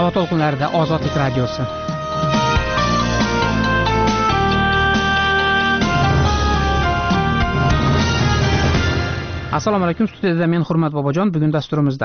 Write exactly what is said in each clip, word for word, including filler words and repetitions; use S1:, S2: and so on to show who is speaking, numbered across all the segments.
S1: Havo to'lqinlarida Ozodlik radiosi. Assalomu alaykum, studiyada men Hurmat Bobojon. Bugun dasturimizda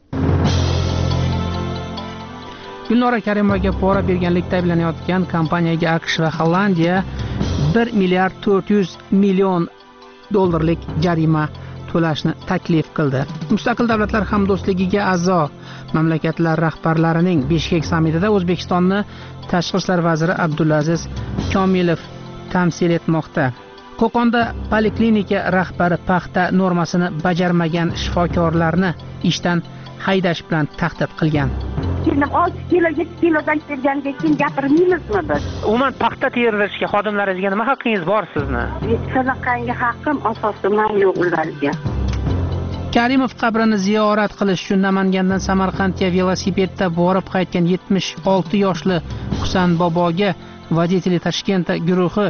S1: Gulnora Karimovaga pora berganlikda ayblanayotgan kompaniyaga AQSh va Hollandiya bir milliard to'rt yuz million dollarlik jarima to'lashni taklif qildi. Mustaqil davlatlar hamdo'stligiga a'zo mamlakatlar rahbarlarining Bishkek sammitida O'zbekistonni Tashqi ishlar vaziri Abdulaziz Komilov tamsil etmoqda. Qo'qonda poliklinika rahbari paxta normasini bajarmagan shifokorlarni ishdan haydash bilan tahdid qilgan.
S2: olti kilo yetti kilodan kelganiga keyin gapirmaymizmi biz?
S1: Umuman paxta terishga xodimlaringizga nima haqqingiz bor sizni?
S2: Shunaqangi haqqim asosan men yo'q ularga.
S1: Karimov qabrini ziyorat qilish uchun Namangandan Samarqandga velosipedda borib qaytgan yetmish olti yoshli Husan boboga Vodители Toshkent guruhi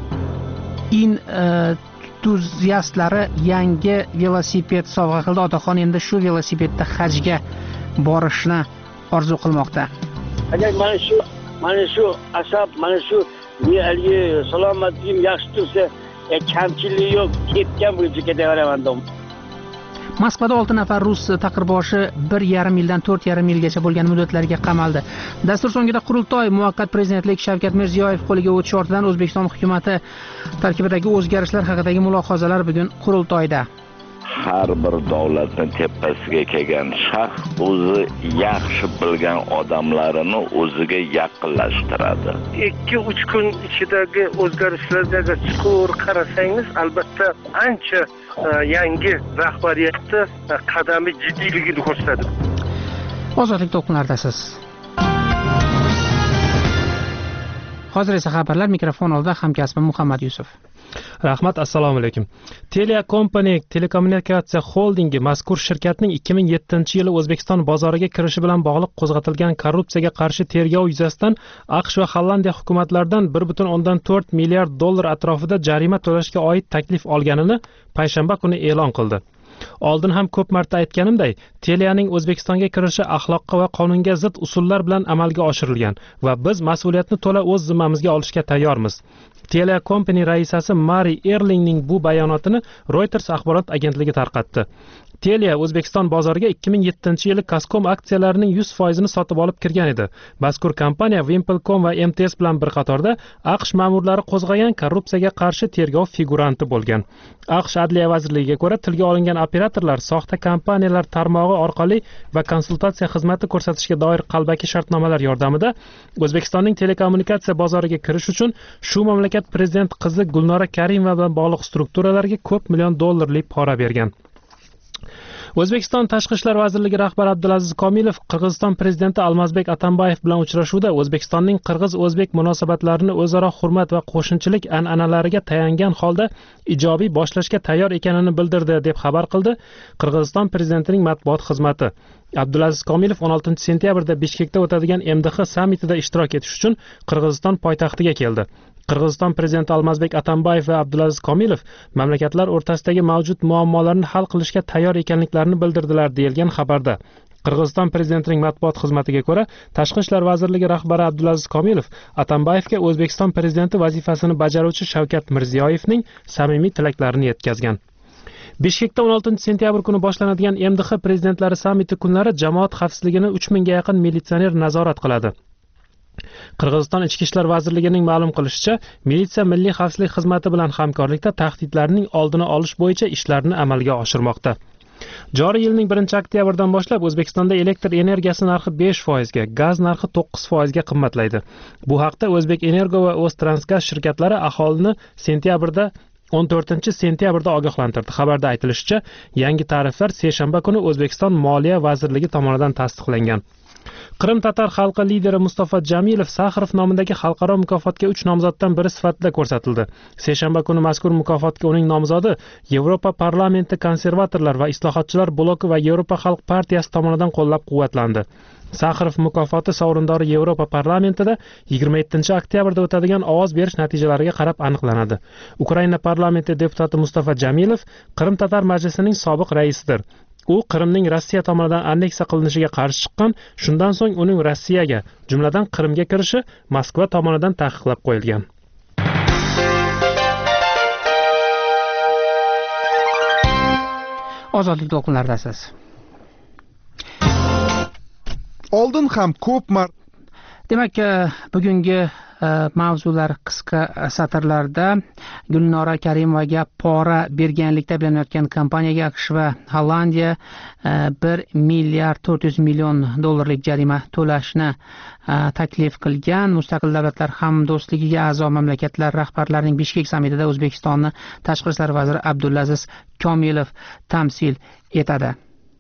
S1: entuziastlari yangi velosiped sovg'a qildi. Otaxon endi shu velosipedda hajga borishni orzu qilmoqda.
S3: Agar mana shu mana shu asab, mana shu haligi salomatligim yaxshi tursa, kamchilik yo'q, ketgan bo'yicha ketaveraman dom.
S1: Moskvada olti nafar rus taqirboshi bir yarim yildan to'rt yarim yilgacha bo'lgan muddatlarga qamaldi. Dastur so'ngida qurultoy muvaqqat prezidentlik Shavkat Mirziyoyev qo'liga o'tish ortidan O'zbekiston hukumatı tarkibidagi o'zgarishlar haqidagi mulohazalar bugun qurultoyda.
S4: Har bir davlatning tepasiga kelgan shaxs o'zi yaxshi bilgan odamlarini o'ziga yaqinlashtiradi.
S5: ikki uch kun ichidagi o'zgarishlarga chuqur qarasangiz, albatta ancha yangi rahbariyatda qadami jiddiyligini ko'rsatadi.
S1: Ozodlik to'lqinlaridasiz. Hozir esa xabarlar, mikrofon oldida hamkasbim Muhammad Yusuf.
S6: Rahmat, assalomu alaykum. Telia Company telekommunikatsiya holdingi mazkur shirkatning ikki ming yettinchi yili O'zbekiston bozoriga kirishi bilan bog'liq qo'zg'atilgan korrupsiyaga qarshi tergov yuzasidan AQSh va Hollandiya hukumatlaridan bir butun o'ndan to'rt milliard dollar atrofida jarima to'lashga oid taklif olganini payshanba kuni e'lon qildi. Oldin ham ko'p marta aytganimday, Telianing O'zbekistonga kirishi axloqqa va qonunga zid usullar bilan amalga oshirilgan va biz mas'uliyatni to'la o'z zimmamizga olishga tayyormiz. Telia Company raisasi Mari Erlingning bu bayonotini Reuters axborot agentligi tarqatdi. Telia O'zbekiston bozoriga ikki ming yettinchi yili Kaskom aksiyalarining yuz foizini sotib olib kirgan edi. Mazkur kompaniya Wimpelcom va M T S bilan bir qatorda AQSh ma'murlari qo'zg'agan korrupsiyaga qarshi tergov figuranti bo'lgan. AQSh Adliya vazirligiga ko'ra, tilga olingan operatorlar soxta kompaniyalar tarmog'i orqali va konsultatsiya xizmati ko'rsatishga doir qalbaki shartnomalar yordamida O'zbekistonning telekommunikatsiya bozoriga kirish uchun shu mamlakat prezident qizi Gulnora Karimova bilan bog'liq strukturalarga ko'p million dollarlik pora bergan. O'zbekiston Tashqi ishlar vazirligi rahbari Abdulaziz Komilov Qirg'iziston prezidenti Almazbek Atambayev bilan uchrashuvda O'zbekistonning qirg'iz-o'zbek munosabatlarini o'zaro hurmat va qo'shnichilik an'analariga tayangan holda ijobiy boshlashga tayyor ekanini bildirdi, deb xabar qildi Qirg'iziston prezidentining matbuot xizmati. Abdulaziz Komilov o'n oltinchi sentyabrda Bishkekda o'tadigan M D H sammitida ishtirok etish uchun Qirg'iziston poytaxtiga keldi. Qirg'iziston prezidenti Almazbek Atambayev va Abdulaziz Komilov mamlakatlar o'rtasidagi mavjud muammolarni hal qilishga tayyor ekanliklarini bildirdilar, deyilgan xabarda. Qirg'iziston prezidentining matbuot xizmatiga ko'ra, Tashqi ishlar vazirligi rahbari Abdulaziz Komilov Atambayevga O'zbekiston prezidenti vazifasini bajaruvchi Shavkat Mirziyoyevning samimiy tilaklarini yetkazgan. Bishkekda o'n oltinchi sentyabr kuni boshlanadigan M D H prezidentlari sammiti kunlari jamoat xavfsizligini uch mingga yaqin militsioner nazorat qiladi. Qirg'iziston Ichki ishlar vazirligining ma'lum qilishicha, militsiya milliy xavfsizlik xizmati bilan hamkorlikda tahdidlarning oldini olish bo'yicha ishlarni amalga oshirmoqda. Joriy yilning birinchi oktyabridan boshlab O'zbekistonda elektr energiyasi narxi besh foizga, gaz narxi to'qqiz foizga qimmatlaydi. Bu haqda O'zbek Energo va O'ztransgaz shirkatlari aholini sentyabrda o'n to'rtinchi sentyabrda ogohlantirdi. Xabarda aytilishicha, yangi tariflar seshanba kuni O'zbekiston Moliya vazirligi tomonidan tasdiqlangan. Qrim tatar xalqi lideri Mustafa Jamilov Sakharov nomidagi xalqaro mukofotga uch nomzoddan biri sifatida ko'rsatildi. Seshanba kuni mazkur mukofotga uning nomzodi Yevropa parlamenti konservatorlar va islohotchilar bloki va Yevropa xalq partiyasi tomonidan qo'llab-quvvatlandi. Sakharov mukofoti sovrindori Yevropa parlamentida yigirma yettinchi oktyabrda o'tadigan ovoz berish natijalariga qarab aniqlanadi. Ukraina parlamenti deputati Mustafa Jamilov Qrim tatar majlisining sobiq raisidir. U Qrimning Rossiya tomonidan anneksiya qilinishiga qarshi chiqqan, shundan so'ng uning Rossiyaga, jumladan Qrimga kirishi Moskva tomonidan taqiqlab qo'yilgan.
S1: Ozodlik to'lqinlaridasiz.
S7: Oldin ham ko'p mar
S1: Demak, bugungi mavzular qisqa satrlarda Gulnora Karimovaga pora berganlikda ayblanayotgan kompaniyaga AQSh va Hollandiya bir milliard to'rt yuz million dollarlik jarima to'lashni taklif qilgan. Mustaqil davlatlar hamdo'stligiga a'zo mamlakatlar rahbarlarining Bishkek sammitida O'zbekistonni tashqi ishlar vaziri Abdulaziz Komilov tamsil etadi.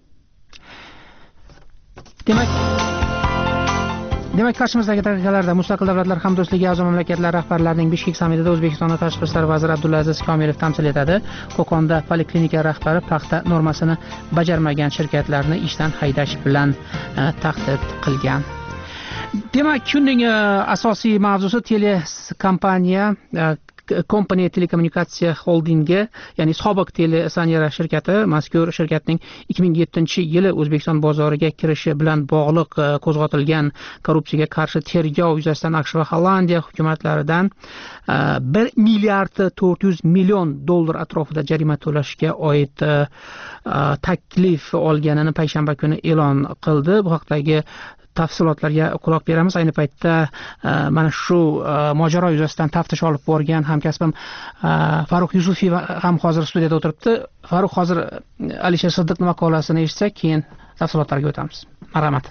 S1: Demak, Demak, qarshimizdagi daqiqalarda Mustaqil davlatlar hamdo'stligi a'zo mamlakatlar rahbarlarining Bishkek sammitida O'zbekistonda tashqi ishlar vaziri Abdulaziz Komilov tamsil etadi. Qo'qonda poliklinika rahbari paxta normasini bajarmagan shirkatlarni ishdan haydash bilan tahdid qilgan. Demak, kunning asosiy mavzusi telekompaniya Kompaniya telekommunikatsiya xoldingi, ya'ni sobiq Telesanera shirkati, mazkur shirkatning ikki ming yettinchi yili O'zbekiston bozoriga kirishi bilan bog'liq qo'zg'atilgan korrupsiyaga qarshi tergov yuzasidan AQSh va Hollandiya hukumatlaridan bir milliard to'rt yuz million dollar atrofida jarima to'lashga oid taklif olganini payshanba kuni e'lon qildi. Bu haqdagi tafsilotlarga quloq beramiz. Ayni paytda mana shu mojaro yuzasidan taftish olib borgan hamkasbim Farruh Yusufiy ham hozir studiyada o'tiribdi. Farruh, hozir Alisher Siddiqning maqolasini eshitsak, keyin tafsilotlarga o'tamiz. Marhamat.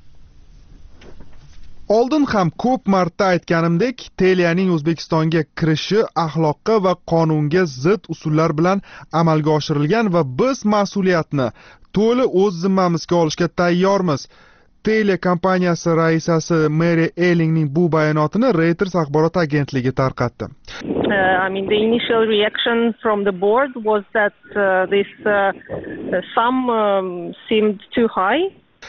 S7: Oldin ham ko'p marta aytganimdek, Telianing O'zbekistonga kirishi axloqqa va qonunga zid usullar bilan amalga oshirilgan va biz mas'uliyatni to'la o'z zimmamizga olishga tayyormiz. Tele kompaniyasi raisasi Mary Ellingning bu bayonotini Reuters axborot agentligi tarqatdi.
S8: Uh, I mean, the initial reaction from the board was that uh, this uh, sum um, seemed too high.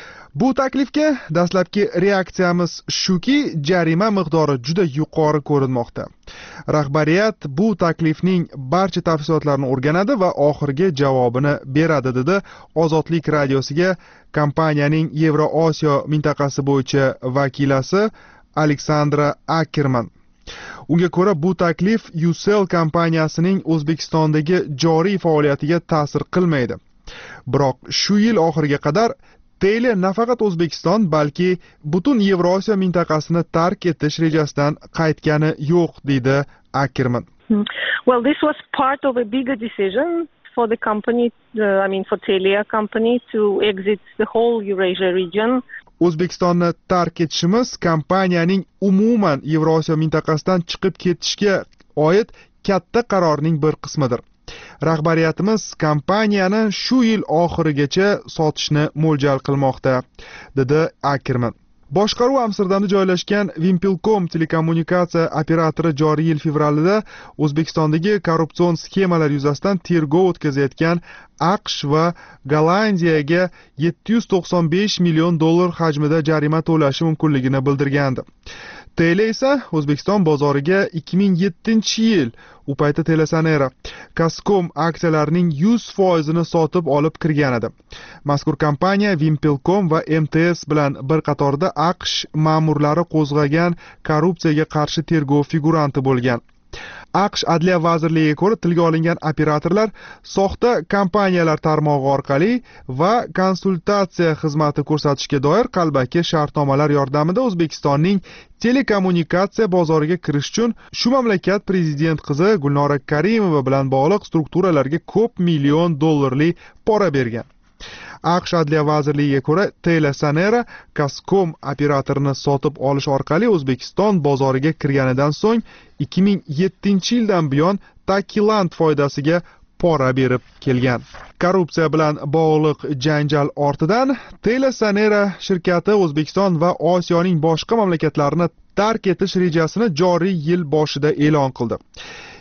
S7: Bu taklifga dastlabki reaksiyamiz shuki, jarima miqdori juda yuqori ko'rinmoqda. Rahbariyat bu taklifning barcha tafsilotlarini o'rganadi va oxirgi javobini beradi, dedi Ozodlik radiosiga kompaniyaning Yevrosiyo mintaqasi bo'yicha vakilasi Aleksandra Ackerman. Unga ko'ra, bu taklif Ucell kompaniyasining O'zbekistondagi joriy faoliyatiga ta'sir qilmaydi. Biroq shu yil oxiriga qadar Tele nafaqat O'zbekiston, balki butun Yevrosiyo mintaqasini tark etish rejasidan qaytgani yo'q, deydi Ackerman.
S8: Well, this was part of a bigger decision for the company, uh, I mean for Telia company to exit the whole Eurasia region.
S7: O'zbekistonni tark etishimiz kompaniyaning umuman Yevrosiyo mintaqasidan chiqib ketishga oid katta qarorning bir qismidir. Rahbariyatimiz kompaniyani shu yil oxirigacha sotishni mo'ljal qilmoqda, dedi Ackerman. Boshqaruv Amsterdamda joylashgan Wimpelcom telekommunikatsiya operatori joriy yil fevralida O'zbekistondagi korrupsion sxemalar yuzasidan tergov o'tkazayotgan AQSh va Gollandiyaga yetti yuz to'qson besh million dollar hajmida jarima to'lashi mumkinligini bildirgandi. Tele esa O'zbekiston bozoriga ikki ming yettinchi yil u paytda Telesanera Kaskom aksiyalarining yuz foizini sotib olib kirgan edi. Mazkur kompaniya Wimpelcom va M T S bilan bir qatorda AQSh ma'murlari qo'zg'agan korrupsiyaga qarshi tergov figuranti bo'lgan. AQSh Adliya vazirligiga ko'ra, tilga olingan operatorlar soxta kompaniyalar tarmog'i orqali va konsultatsiya xizmati ko'rsatishga doir qalbaki shartnomalar yordamida O'zbekistonning telekommunikatsiya bozoriga kirish uchun shu mamlakat prezident qizi Gulnora Karimova bilan bog'liq strukturalarga ko'p million dollarli pora bergan. AQSh Adliya vazirligiga ko'ra, Telesanera Kaskom operatorini sotib olish orqali O'zbekiston bozoriga kirganidan so'ng ikki ming yettinchi yildan buyon Takiland foydasiga pora berib kelgan. Korrupsiya bilan bog'liq janjal ortidan Telesanera shirkati O'zbekiston va Osiyoning boshqa mamlakatlarini tark etish rejasini joriy yil boshida e'lon qildi.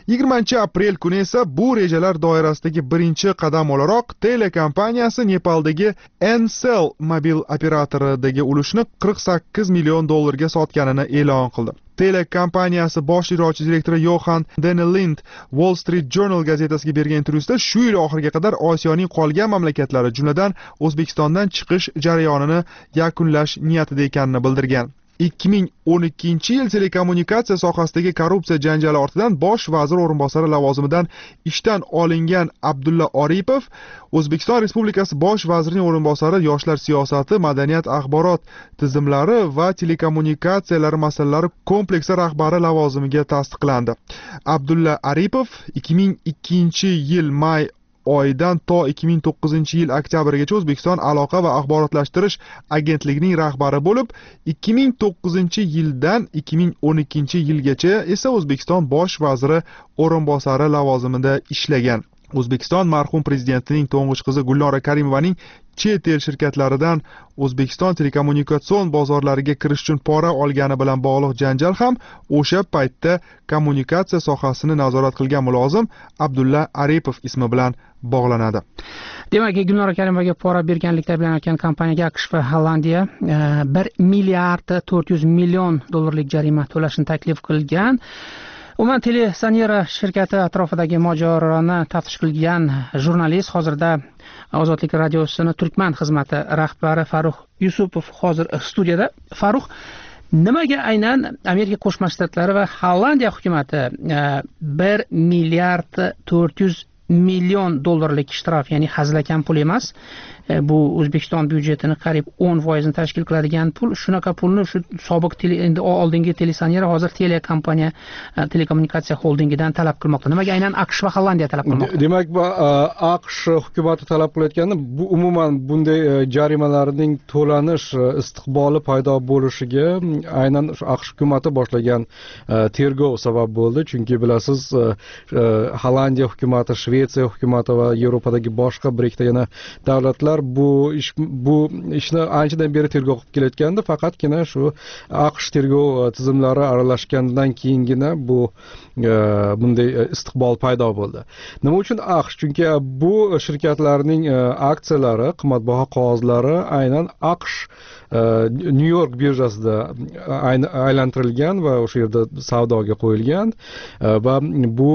S7: yigirmanchi aprel kuni esa bu rejalar doirasidagi birinchi qadam o'laroq Telia kompaniyasi Nepaldagi Ncell mobil operatoridagi ulushni qirq sakkiz million dollarga sotganini e'lon qildi. Telia kompaniyasi bosh ijrochi direktori Yohan Denelind Wall Street Journal gazetasiga bergan intervyusida shu yil oxiriga qadar Osiyoning qolgan mamlakatlari, jumladan O'zbekistondan chiqish jarayonini yakunlash niyatida ekanini bildirgan. ikki ming o'n ikkinchi yil telekommunikatsiya sohasidagi korrupsiya janjali ortidan bosh vazir o'rinbosari lavozimidan ishdan olingan Abdulla Aripov O'zbekiston Respublikasi bosh vazirining o'rinbosari yoshlar siyosati, madaniyat, axborot tizimlari va telekommunikatsiyalar masalalari kompleksi rahbari lavozimiga tasdiqlandi. Abdulla Aripov ikki ming ikkinchi yil may oyidan to ikki ming to'qqizinchi yil oktyabrigacha O'zbekiston aloqa va axborotlashtirish agentligining rahbari bo'lib, ikki ming to'qqizinchi yildan ikki ming o'n ikkinchi yilgacha esa O'zbekiston bosh vaziri o'rinbosari lavozimida ishlagan. O'zbekiston marhum prezidentining to'ng'ich qizi Gulnora Karimovaning chet el shirkatlaridan O'zbekiston telekommunikatsion bozorlariga kirish uchun pora olgani bilan bog'liq janjal ham o'sha paytda kommunikatsiya sohasini nazorat qilgan mulozim Abdulla Aripov ismi bilan bog'lanadi.
S1: Demak, Gulnora Karimovaga pora berganlikda ayblanayotgan kompaniyaga AQSh va Hollandiya bir milliard to'rt yuz million dollarlik jarima to'lashni taklif qilgan. Umuman Telesanera shirkati atrofidagi mojaroni taftish qilgan jurnalist hozirda Ozodlik radiosini Turkman xizmati rahbari Farruh Yusupov hozir studiyada. Farruh, nimaga aynan Amerika Qo'shma Shtatlari va Hollandiya hukumati bir milliard to'rt yuz million dollarlik ishtirof, ya'ni hazilakam pul emas, bu O'zbekiston byudjetini qariyb o'n foizini tashkil qiladigan pul, shunaqa pulni shu sobiq endi oldingi Telesanera, hozir Telia kompaniya telekommunikatsiya holdingidan talab qilmoqda. Nimaga aynan AQSh va Hollandiya talab qilmoqda?
S9: Demak, bu AQSh hukumati talab qilayotganda bu umuman bunday jarimalarning to'lanish istiqboli paydo bo'lishiga aynan AQSh hukumati boshlagan tergov sabab bo'ldi. Chunki bilasiz, Hollandiya hukumati, Shvetsiya hukumati va Yevropadagi boshqa bir ikkita yana davlatlar bu ish bu ishni anchadan beri tergov qilib kelayotgandi. Faqatgina shu AQSh tergov tizimlari aralashgandan keyingina bu bunday istiqbol paydo bo'ldi. Nima uchun AQSh? Chunki bu shirkatlarning aksiyalari, qimmatbaho qog'ozlari aynan AQSh New York birjasida aylantirilgan va o'sha yerda savdoga qo'yilgan va bu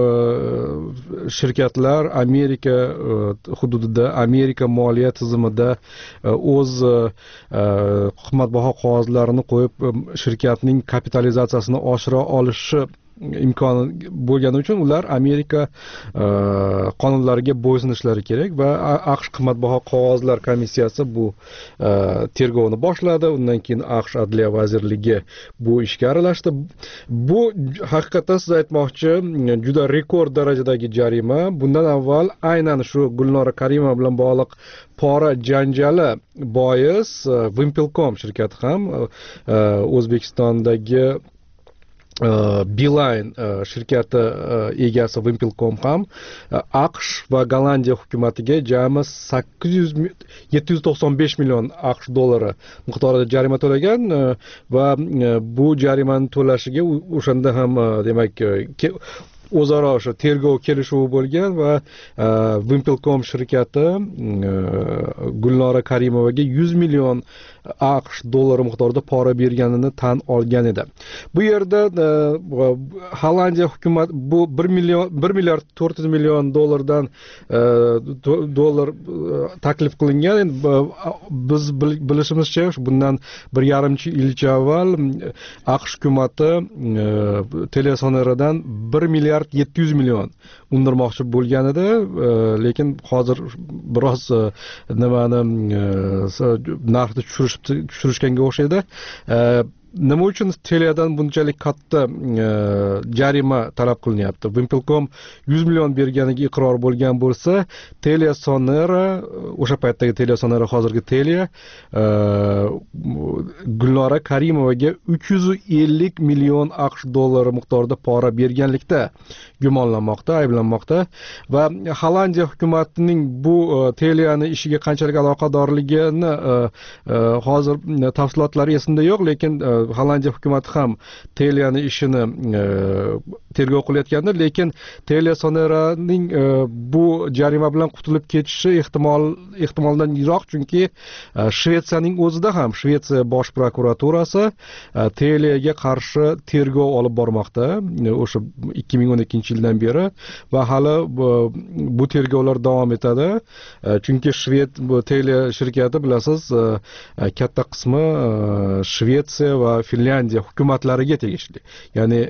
S9: shirkatlar Amerika hududida, Amerika moliya tizimida o'z qimmatbaho qog'ozlarini qo'yib shirkatning kapitalizatsiyasini oshira olishi imkoni bo'lgani uchun ular Amerika qonunlariga bo'ysunishlari kerak va AQSh qimmatbaho qog'ozlar komissiyasi bu tergovni boshladi. Undan keyin AQSh Adliya vazirligi bu ishga aralashdi. Bu haqiqatdan siz aytmoqchi juda rekord darajadagi jarima. Bundan avval aynan shu Gulnora Karimova bilan bog'liq pora janjali bois Wimpelcom shirkati ham O'zbekistondagi Beeline shirkati egasi Wimpelcom ham AQSh va Gollandiya hukumatiga jami yetti yuz to'qson besh million AQSh dollari miqdorida jarima to'lagan va bu jarimani to'lashiga o'shanda ham demak o'zaro o'sha tergov kelishuvi bo'lgan va Wimpelcom shirkati Gulnora Karimovaga yuz million AQSh dollari miqdorida pora berganini tan olgan edi. Bu yerda Hollandiya hukumati bu bir million bir milliard to'rt yuz million dollardan dollar taklif qilingan. Biz bilishimizcha bundan bir yarim yilcha avval AQSh hukumati Telesaneradan bir milliard yetti yuz million undirmoqchi bo'lgan edi, lekin hozir biroz nimani narxni tushirish tushirishganga o'xshaydi. Nima uchun Teliadan bunchalik katta jarima talab qilinyapti? Wimpelcom yuz million berganiga iqror bo'lgan bo'lsa, Telesanera, o'sha paytdagi Telesanera, hozirgi Telia, Gulnora Karimovaga uch yuz ellik million AQSh dollari miqdorida pora berganlikda gumonlanmoqda, ayblanmoqda va Hollandiya hukumatining bu Teliani ishiga qanchalik aloqadorligini hozir tafsilotlari esimda yo'q, lekin Hollandiya hukumati ham Telia'ning ishini tergov qilayotgandi, lekin Telia Soneraning bu jarima bilan qutulib ketishi ehtimol ehtimoldan yiroq, chunki Shvetsiyaning o'zida ham Shvetsiya bosh prokuraturasi Telia'ga qarshi tergov olib bormoqda o'sha ikki ming o'n ikkinchi yildan beri va hali bu tergovlar davom etadi, chunki Shvet bu Telia shirkati bilasiz katta qismi Shvetsiya va Finlandiya hukumatlariga tegishli, ya'ni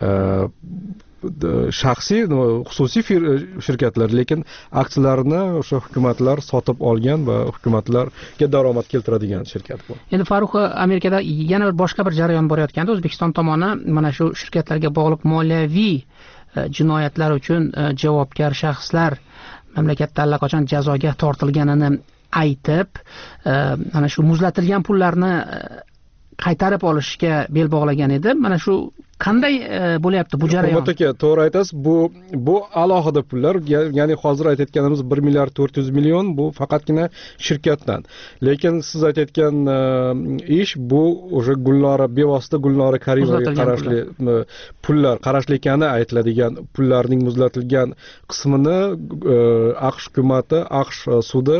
S9: shaxsiy xususiy shirkatlar, lekin aksiyalarni o'sha hukumatlar sotib olgan va hukumatlarga daromad keltiradigan shirkat bu.
S1: Endi Farruh, Amerikada yana bir boshqa bir jarayon borayotganda, O'zbekiston tomoni mana shu shirkatlarga bog'liq moliyaviy jinoyatlar uchun javobgar shaxslar mamlakatda allaqachon jazoga tortilganini aytib, mana shu muzlatilgan pullarni qaytarib olishga bel bog'lagan edi. Mana shu qanday bo'lyapti bu jarayon?
S9: Albatta, to'g'ri aytasiz. Bu bu alohida pullar, ya'ni hozir aytayotganimiz bir milliard to'rt yuz million bu faqatgina shirkatdan. Lekin siz aytayotgan ish bu o'sha Gulnora bevosita Gulnora Karimovga qarashli pullar, qarashli ekani aytiladigan pullarning muzlatilgan qismini AQSh hukumati, AQSh sudi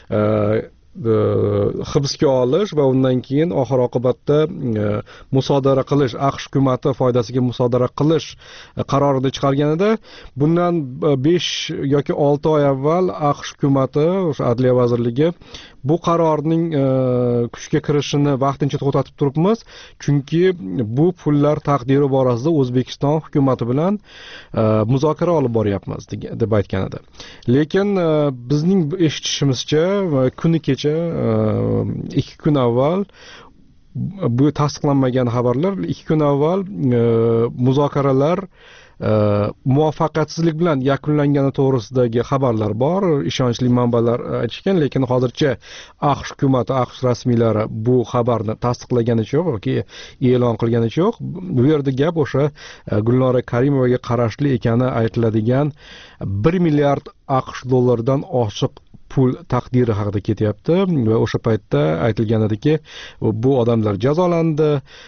S9: hibsga olish va undan keyin oxir oqibatda musodara qilish, AQSh hukumati foydasiga musodara qilish qarorini chiqarganida, bundan besh yoki olti oy avval AQSh hukumati, o'sha Adliya vazirligi bu qarorning kuchga kirishini vaqtincha to'xtatib turibmiz, chunki bu pullar taqdiri borasida O'zbekiston hukumati bilan muzokara olib boryapmiz deb aytgan edi. Lekin bizning eshitishimizcha kuni kecha ikki kun avval, bu tasdiqlanmagan xabarlar, ikki kun avval muzokaralar muvaffaqiyatsizlik bilan yakunlangani to'g'risidagi xabarlar bor, ishonchli manbalar aytishgan, lekin hozircha AQSh hukumati, AQSh rasmiylari bu xabarni tasdiqlaganicha yo'q yoki e'lon qilganicha yo'q. Bu yerda gap o'sha Gulnora Karimovaga qarashli ekani aytiladigan bir milliard AQSh dollaridan oshiq pul taqdiri haqida ketyapti va o'sha paytda aytilgan ediki, bu odamlar jazolandi,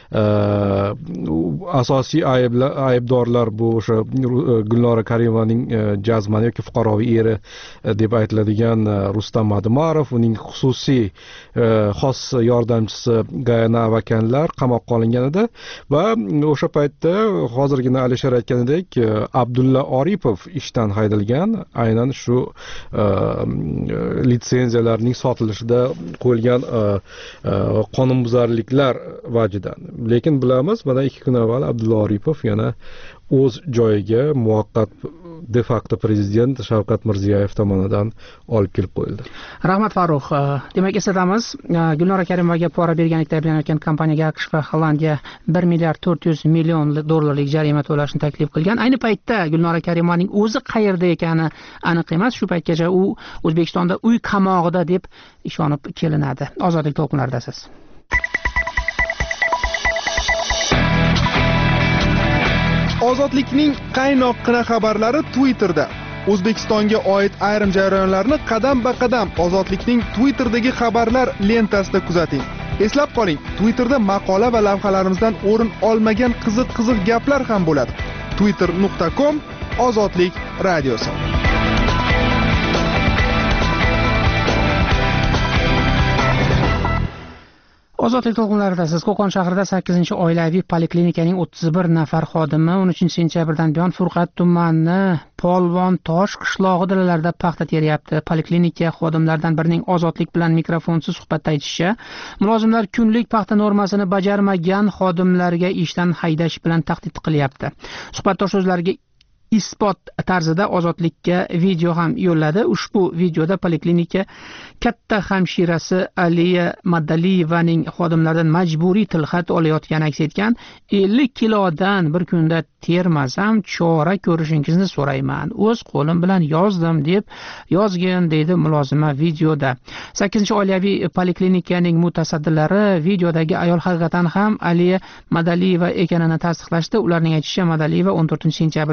S9: asosiy aybdorlar bu o'sha Gulnora Karimovaning jazmani yoki fuqaroviy eri deb aytiladigan Rustam Madumarov, uning xususiy xos yordamchisi Gayana Avakanlar qamoqqa olingan edi va o'sha paytda hozirgina Alisher aytganidek Abdulla Oripov ishdan haydalgan, aynan shu litsenziyalarning sotilishida qo'yilgan qonunbuzarliklar vajidan. Lekin bilamiz, mana ikki kun avval Abdulla Oripov yana o'z joyiga muvaqqat de facto prezident Shavkat Mirziyoyev tomonidan olib kelib qo'yildi.
S1: Rahmat Farruh. Demak, eslatamiz, Gulnora Karimovaga pora berganlikda ayblanayotgan kompaniyaga AQSh va Hollandiya bir milliard to'rt yuz million dollarlik jarima to'lashni taklif qilgan. Ayni paytda Gulnora Karimovaning o'zi qayerda ekani aniq emas. Shu paytgacha u O'zbekistonda uy qamog'ida deb ishonib kelinadi. Ozodlik to'lqinlaridasiz.
S7: Ozodlikning qaynoqqina xabarlari Twitterda. O'zbekistonga oid ayrim jarayonlarni qadam-ba-qadam Ozodlikning Twitterdagi xabarlar lentasida kuzating. Eslab qoling, Twitterda maqola va lavhalarimizdan o'rin olmagan qiziq-qiziq gaplar ham bo'ladi. twitter nuqta com Ozodlik radiosi.
S1: Ozodlik to'lqinlaridasiz. Qo'qon shahrida sakkizinchi oilaviy poliklinikaning o'ttiz bir nafar xodimi o'n uchinchi sentyabrdan buyon Furqat tumani Polvon Tosh qishlog'i dalalarida paxta teryapti. Poliklinika xodimlaridan birining Ozodlik bilan mikrofonsiz suhbatda aytishicha, mulozimlar kunlik paxta normasini bajarmagan xodimlarga ishdan haydash bilan tahdid qilyapti. Suhbatdosh so'zlariga isbot tarzida Ozodlikka video ham yo'lladi. Ushbu videoda poliklinika katta hamshirasi Aliya Madaliyevaning xodimlardan majburiy tilxat olayotgani aks etgan. ellik kilodan bir kunda termasam chora ko'rishingizni so'rayman. O'z qo'lim bilan yozdim deb yozgan, deydi mulozima videoda. sakkizinchi oilaviy poliklinikaning mutasaddilari videodagi ayol haqiqatan ham Aliya Madaliyeva ekanini tasdiqlashdi. Ularning aytishicha, Madaliyeva o'n to'rtinchi sentyabr kuni poliklinika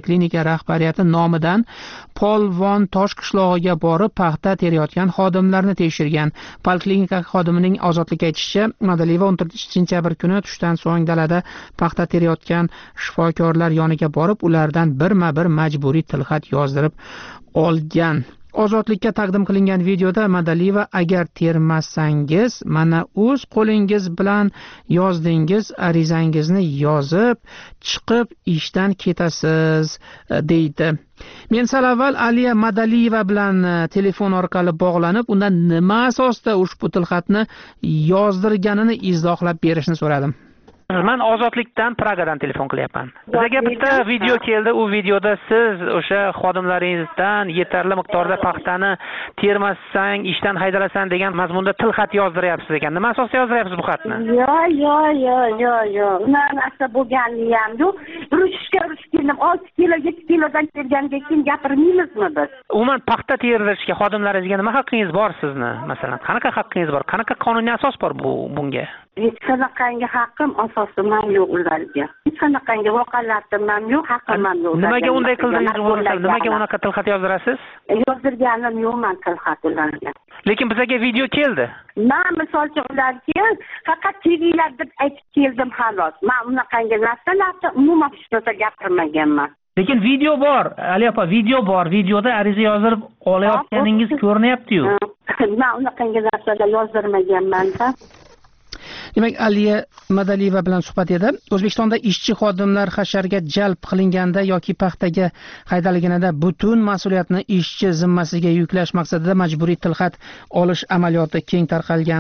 S1: poliklinika rahbariyati nomidan Polvon tosh qishlog'iga borib paxta terayotgan xodimlarni tekshirgan. Poliklinika xodimining ozodlikka aytishicha, Madaliyeva o'n to'rtinchi sentyabr kuni tushdan so'ng dalada paxta terayotgan shifokorlar yoniga borib, ulardan birma-bir majburiy tilxat yozdirib olgan. Ozodlikka taqdim qilingan videoda Madaliyeva agar termasangiz, mana o'z qo'lingiz bilan yozdingiz, arizangizni yozib, chiqib ishdan ketasiz, deydi. Men sal avval Aliya Madaliyeva bilan telefon orqali bog'lanib, undan nima asosda ushbu tilxatni yozdirganini izohlab berishni so'radim. Men Ozodlikdan Pragadan telefon qilyapman. Bizga bitta video keldi. U videoda siz o'sha xodimlaringizdan yetarli miqdorda paxtani termasang, ishdan haydalasan degan mazmunda tilxat yozdiryapsiz ekan. Nima asosda yozdiryapsiz bu xatni?
S2: Yo'q, yo'q, yo'q, yo'q, yo'q. Unaqa narsa bo'lgani ham yo'q. Urishga urishib keldim. olti kilo, yetti kilodan kelgandan keyin gapirmaymizmi biz?
S1: Umuman paxta terishga xodimlaringizga nima haqqingiz bor sizni? Masalan, qanaqa haqqingiz bor? Qanaqa qonuniy asos bor bu bunga?
S2: Hech qanaqangi haqqim asosim ham yo'q ularga. Hech qanaqangi voqealarim ham yo'q, haqqim ham yo'q.
S1: Nimaga unday qildingiz? Nimaga unaqa tilxat yozdirasiz?
S2: Yozdirganim yo'qman tilxat ularga.
S1: Lekin bizga video keldi.
S2: Men misol uchun ularga faqat teginglar deb aytib keldim xolos. Men unaqangi narsalarni umuman hech narsa gapirmaganman.
S1: Lekin video bor, Ali opa, video bor. Videoda ariza yozdirib olayotganingiz ko'rinyapti-yu.
S2: Men unaqangi narsalar yozdirmaganman-da.
S1: Demak, Aliya Madaliyeva bilan suhbat edi. O'zbekistonda ishchi xodimlar hasharga jalb qilinganda yoki paxtaga haydalganida butun mas'uliyatni ishchi zimmasiga yuklash maqsadida majburiy tilxat olish amaliyoti keng tarqalgan.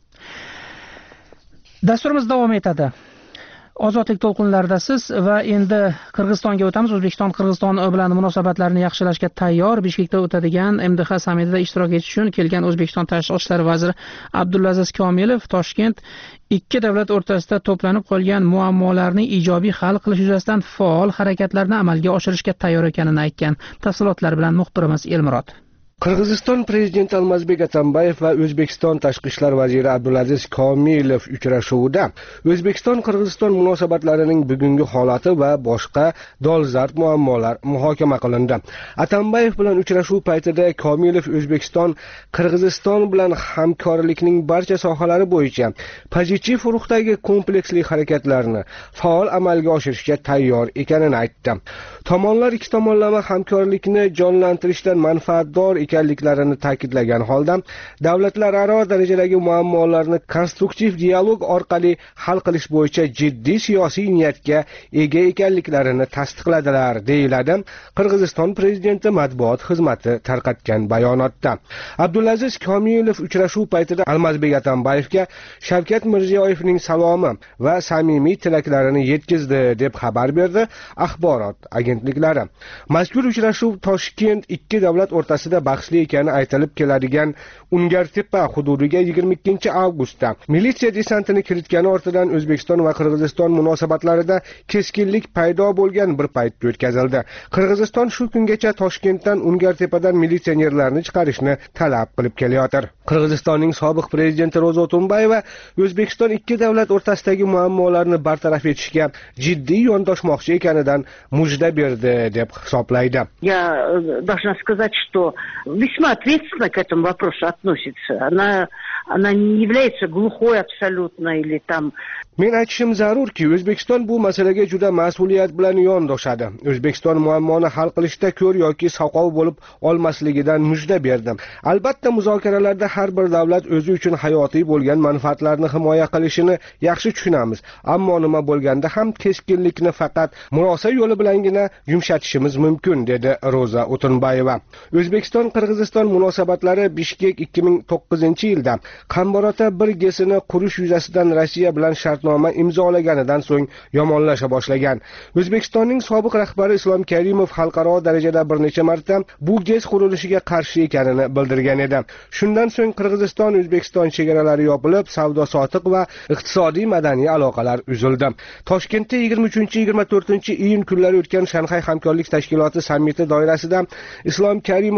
S1: Dasturimiz davom etadi. Ozodlik to'lqinlaridasiz va endi Qirg'izistonga o'tamiz. O'zbekiston Qirg'iziston bilan munosabatlarni yaxshilashga tayyor. Bishkekda o'tadigan M D H sammitida ishtirok etish uchun kelgan O'zbekiston Tashqi ishlar vaziri Abdulaziz Komilov Toshkent ikki davlat o'rtasida to'planib qolgan muammolarni ijobiy hal qilish yuzasidan faol harakatlarni amalga oshirishga tayyor ekanini aytgan. Tafsilotlar bilan muxbirimiz Elmurod.
S10: Qirg'iziston prezidenti Almazbek Atambayev va O'zbekiston tashqi ishlar vaziri Abdulaziz Komilov uchrashuvida O'zbekiston Qirg'iziston munosabatlarining bugungi holati va boshqa dolzarb muammolar muhokama qilindi. Atambayev bilan uchrashuv paytida Komilov O'zbekiston Qirg'iziston bilan hamkorlikning barcha sohalari bo'yicha pozitiv ruhdagi kompleksli harakatlarni faol amalga oshirishga tayyor ekanini aytdi. Tomonlar ikki tomonlama hamkorlikni jonlantirishdan manfaatdor ekanliklarini ta'kidlagan holda davlatlararo darajadagi muammolarni konstruktiv dialog orqali hal qilish bo'yicha jiddiy siyosiy niyatga ega ekanliklarini tasdiqladilar, deyiladi Qirg'iziston prezidenti matbuot xizmati tarqatgan bayonotda. Abdulaziz Komilov uchrashuv paytida Almazbek Atambayevga Shavkat Mirziyoyevning salomi va samimiy tilaklarini yetkazdi deb xabar berdi axborot agentliklari. Mazkur uchrashuv Toshkent ikki davlat o'rtasida bahsli ekani aytilib keladigan Ungartepa hududiga yigirma ikkinchi avgustda militsiya desantini kiritgani ortidan O'zbekiston va Qirg'iziston munosabatlarida keskinlik paydo bo'lgan bir paytda o'tkazildi. Qirg'iziston shu kungacha Toshkentdan Ungartepadan militsionerlarni chiqarishni talab qilib kelayotir. Qirg'izistonning sobiq prezidenti Ro'za Otunbayeva O'zbekiston ikki davlat o'rtasidagi muammolarni bartaraf etishga jiddiy yondashmoqchi ekanidan mujda berdi deb hisoblaydi.
S11: Я должна сказать, что весьма ответственно к этому вопросу относится. Она, она не является глухой абсолютно или там...
S10: Men aytishim zarurki, O'zbekiston bu masalaga juda mas'uliyat bilan yondoshadi. O'zbekiston muammoni hal qilishda ko'r yoki soqov bo'lib olmasligidan mujda berdim. Albatta muzokaralarda har bir davlat o'zi uchun hayotiy bo'lgan manfaatlarni himoya qilishini yaxshi tushunamiz. Ammo nima bo'lganda ham keskinlikni faqat murosa yo'li bilangina yumshatishimiz mumkin, dedi Ro'za O'tunbayeva. O'zbekiston Qirg'iziston munosabatlari Bishkek ikki ming to'qqizinchi yilda Qambarota bir gesini qurish yuzasidan Rossiya bilan shartnoma imzolaganidan so'ng yomonlasha boshlagan. O'zbekistonning sobiq rahbari Islom Karimov xalqaro darajada bir necha marta bu gez qurilishiga qarshi ekanini bildirgan edi. Shundan so'ng Qirg'iziston O'zbekiston chegaralari yopilib, savdo-sotiq va iqtisodiy madaniy aloqalar uzildi. Toshkentda yigirma uchinchi yigirma to'rtinchi iyun kunlari o'tgan Shanxay hamkorlik tashkiloti sammiti doirasida Islom Karimov va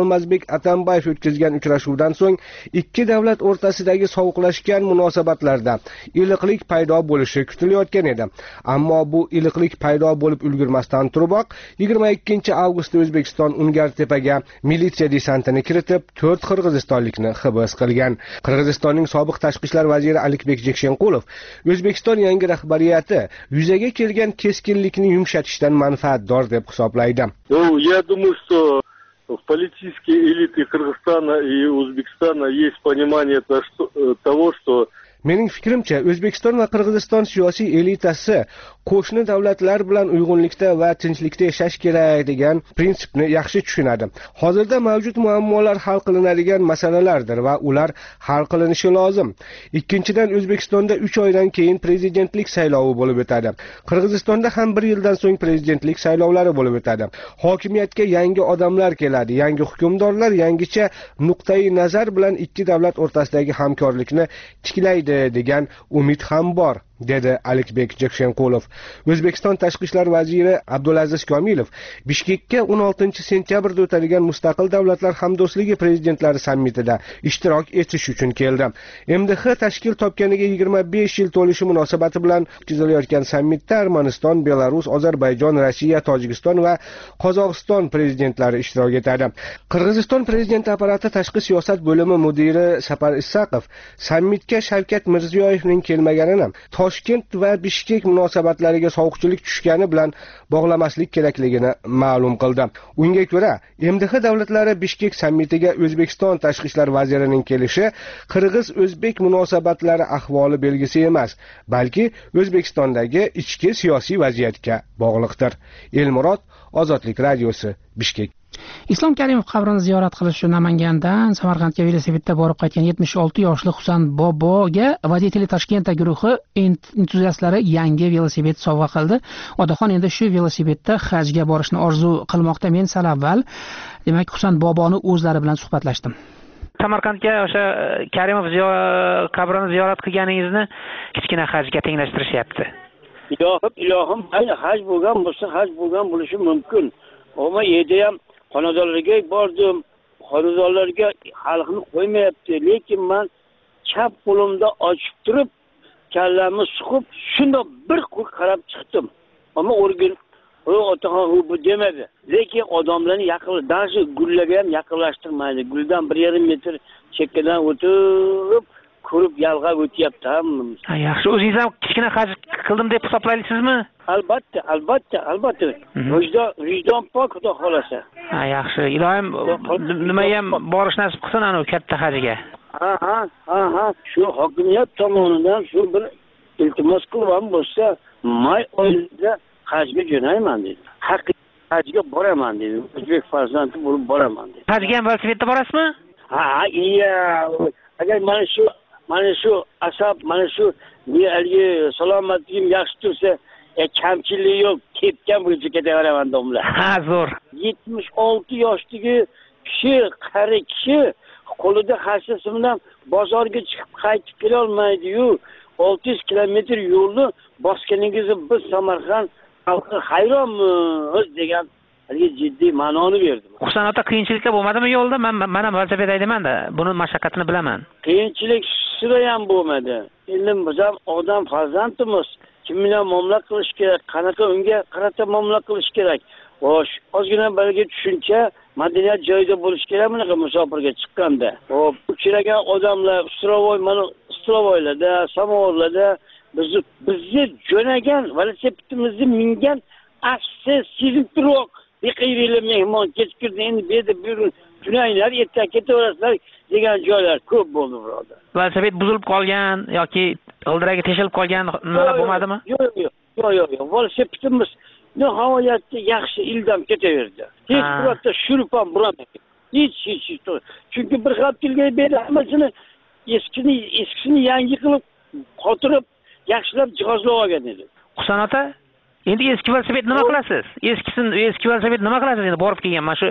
S10: Almazbek Atambayev o'tkazgan uchrashuvdan so'ng ikki davlat o'rtasidagi sovuqlashgan munosabatlarda iliqlik paydo bo'lishi kutilayotgan edi. Ammo bu iliqlik paydo bo'lib ulgurmasdan turiboq yigirma ikkinchi avgustda O'zbekiston Ungartepaga militsiya desantini kiritib, to'rt qirg'izistonlikni hibs qilgan. Qirg'izistonning sobiq tashqi ishlar vaziri Alikbek Jekshenqulov O'zbekiston yangi rahbariyati yuzaga kelgan keskinlikni yumshatishdan manfaatdor deb hisoblaydi.
S12: Я думаю, что в политической элите Кыргызстана и Узбекистана есть понимание того, что
S10: Mening fikrimcha, O'zbekiston va Qirg'iziston siyosiy elitasi qo'shni davlatlar bilan uyg'unlikda va tinchlikda yashash kerak degan prinsipni yaxshi tushunadi. Hozirda mavjud muammolar hal qilinadigan masalalardir va ular hal qilinishi lozim. Ikkinchidan, O'zbekistonda uch oydan keyin prezidentlik saylovi bo'lib o'tadi. Qirg'izistonda ham bir yildan so'ng prezidentlik saylovlari bo'lib o'tadi. Hokimiyatga yangi odamlar keladi, yangi hukmdorlar yangicha nuqtai nazar bilan ikki davlat o'rtasidagi hamkorlikni tiklaydi degan umid ham bor, dedi Alikbek Jekshenqulov. O'zbekiston tashqi ishlar vaziri Abdulaziz Komilov Bishkekka o'n oltinchi sentyabrda o'tadigan Mustaqil davlatlar hamdo'stligi prezidentlari sammitida ishtirok etish uchun keldi. M D H tashkil topganiga yigirma besh yil to'lishi munosabati bilan o'tkazilayotgan sammitda Armaniston, Belarus, Ozarbayjon, Rossiya, Tojikiston va Qozog'iston prezidentlari ishtirok etadi. Qirg'iziston prezidenti apparati tashqi siyosat bo'limi mudiri Sapar Issaqov sammitga Shavkat Mirziyoyevning kelmaganini Toshkent va Bishkek munosabatlariga sovuqchilik tushgani bilan bog'lamaslik kerakligini ma'lum qildi. Unga ko'ra, M D H davlatlari Bishkek sammitiga O'zbekiston tashqi ishlar vazirining kelishi Qirg'iz-O'zbek munosabatlari ahvoli belgisi emas, balki O'zbekistondagi ichki siyosiy vaziyatga bog'liqdir. Elmurod, Ozodlik radiosi, Bishkek.
S1: Islom Karimov qabrini ziyorat qilish uchun Namangandan Samarqandga velosipedda borib qaytgan yetmish olti yoshli Husan Boboga Vodители Toshkenta guruhi entuziastlari yangi velosiped sovg'a qildi. Otaxon endi shu velosipedda hajga borishni orzu qilmoqda. Men sal avval, demak, Husan Boboni o'zlari bilan suhbatlashdim. Samarqandga o'sha Karimov qabrini ziyorat qilganingizni kichkina hajga tenglashtirishyapti.
S3: Ilohim, ilohim, haj bo'lgan bo'lsa, haj bo'lgan bo'lishi mumkin. Ammo yerda ham xonadonlarga bordim, xonadonlarga xalqni qo'ymayapti, lekin men chap qo'limda ochib turib, kallamni suqib, shunda bir qo'l qarab chiqdim. Ammo o'rgin, o otaxon u bu demadi. Lekin odamlarni yaqin, даже gullarga ham yaqinlashtirmaydi. Guldan bir yarim metr chekkadan o'tib, ko'rib yalg'ab o'tyapti hammamiz.
S1: Ha, yaxshi. O'zingiz ham kichkina haj qildim deb hisoblaysizmi?
S3: Albatta, albatta, albatta. Vijdon, vijdon pok xudo xolasa.
S1: Ha, yaxshi. Ilohim nima ham borish nasib qilsin ana katta hajga.
S3: Ha, ha, ha, ha. Shu hokimiyat tomonidan shu bir iltimos qilgan bo'lsa, may oyida hajga jo'nayman dedi. Haqiqiy hajga boraman dedi. O'zbek farzandi bo'lib boraman dedi.
S1: Hajga ham velosipedda borasizmi?
S3: Ha, iya. Agar mana shu mana shu asab, mana shu haligi salomatligim yaxshi tursa, e, kamchiligi yo'q, ketgan bo'yicha ketaveraman domla.
S1: Ha, zo'r.
S3: yetmish olti yoshdagi kishi, qari kishi qo'lida hashasi bilan bozorga chiqib qaytib kela olmaydi-yu, olti yuz kilometr yo'lni bosganingizni biz Samarqand xalqi hayronmiz degan haligi jiddiy ma'noni berdi.
S1: Husan ota, qiyinchiliklar bo'lmadimi yo'lda? Men men ham velosiped haydayman-da, buni mashaqqatini bilaman.
S3: Qiyinchilik sira ham bo'lmadi. Endi biz ham odam farzandimiz. Kim bilan muomala qilish kerak, qanaqa unga qarata muomala qilish kerak. Xo'sh, ozgina balga tushuncha, madaniyat joyida bo'lish kerak bunaqa musofirga chiqqanda. Hop, uchragan odamlar Ustrovoy, mana Ustrovoylarda, samovarlarda bizni bizni jo'nagan velosipedimizni mingan afsi sezib turib, beqiyrilar mehmon kechkirdi, endi bu yerda buyurun tunaylar, erta ketaverasizlar degan joylar ko'p bo'ldi, birodar.
S1: Velosiped buzilib qolgan yoki g'ildiragi teshilib qolgan nimalar bo'lmadimi?
S3: Yo'q, yo'q, yo'q, yo'q, yo'q. Velosipedimiz nihoyatda yaxshi ildam ketaverdi. Hech birorta shurp ham buramagan. Hech hech hech. Chunki bir haftaga beri hammasini eskini eskisini yangi qilib, qotirib, yaxshilab jihozlab olgan edi.
S1: Husan ota, endi eski velosiped nima qilasiz? Eskisini eski velosiped nima qilasiz endi borib kelgan mana shu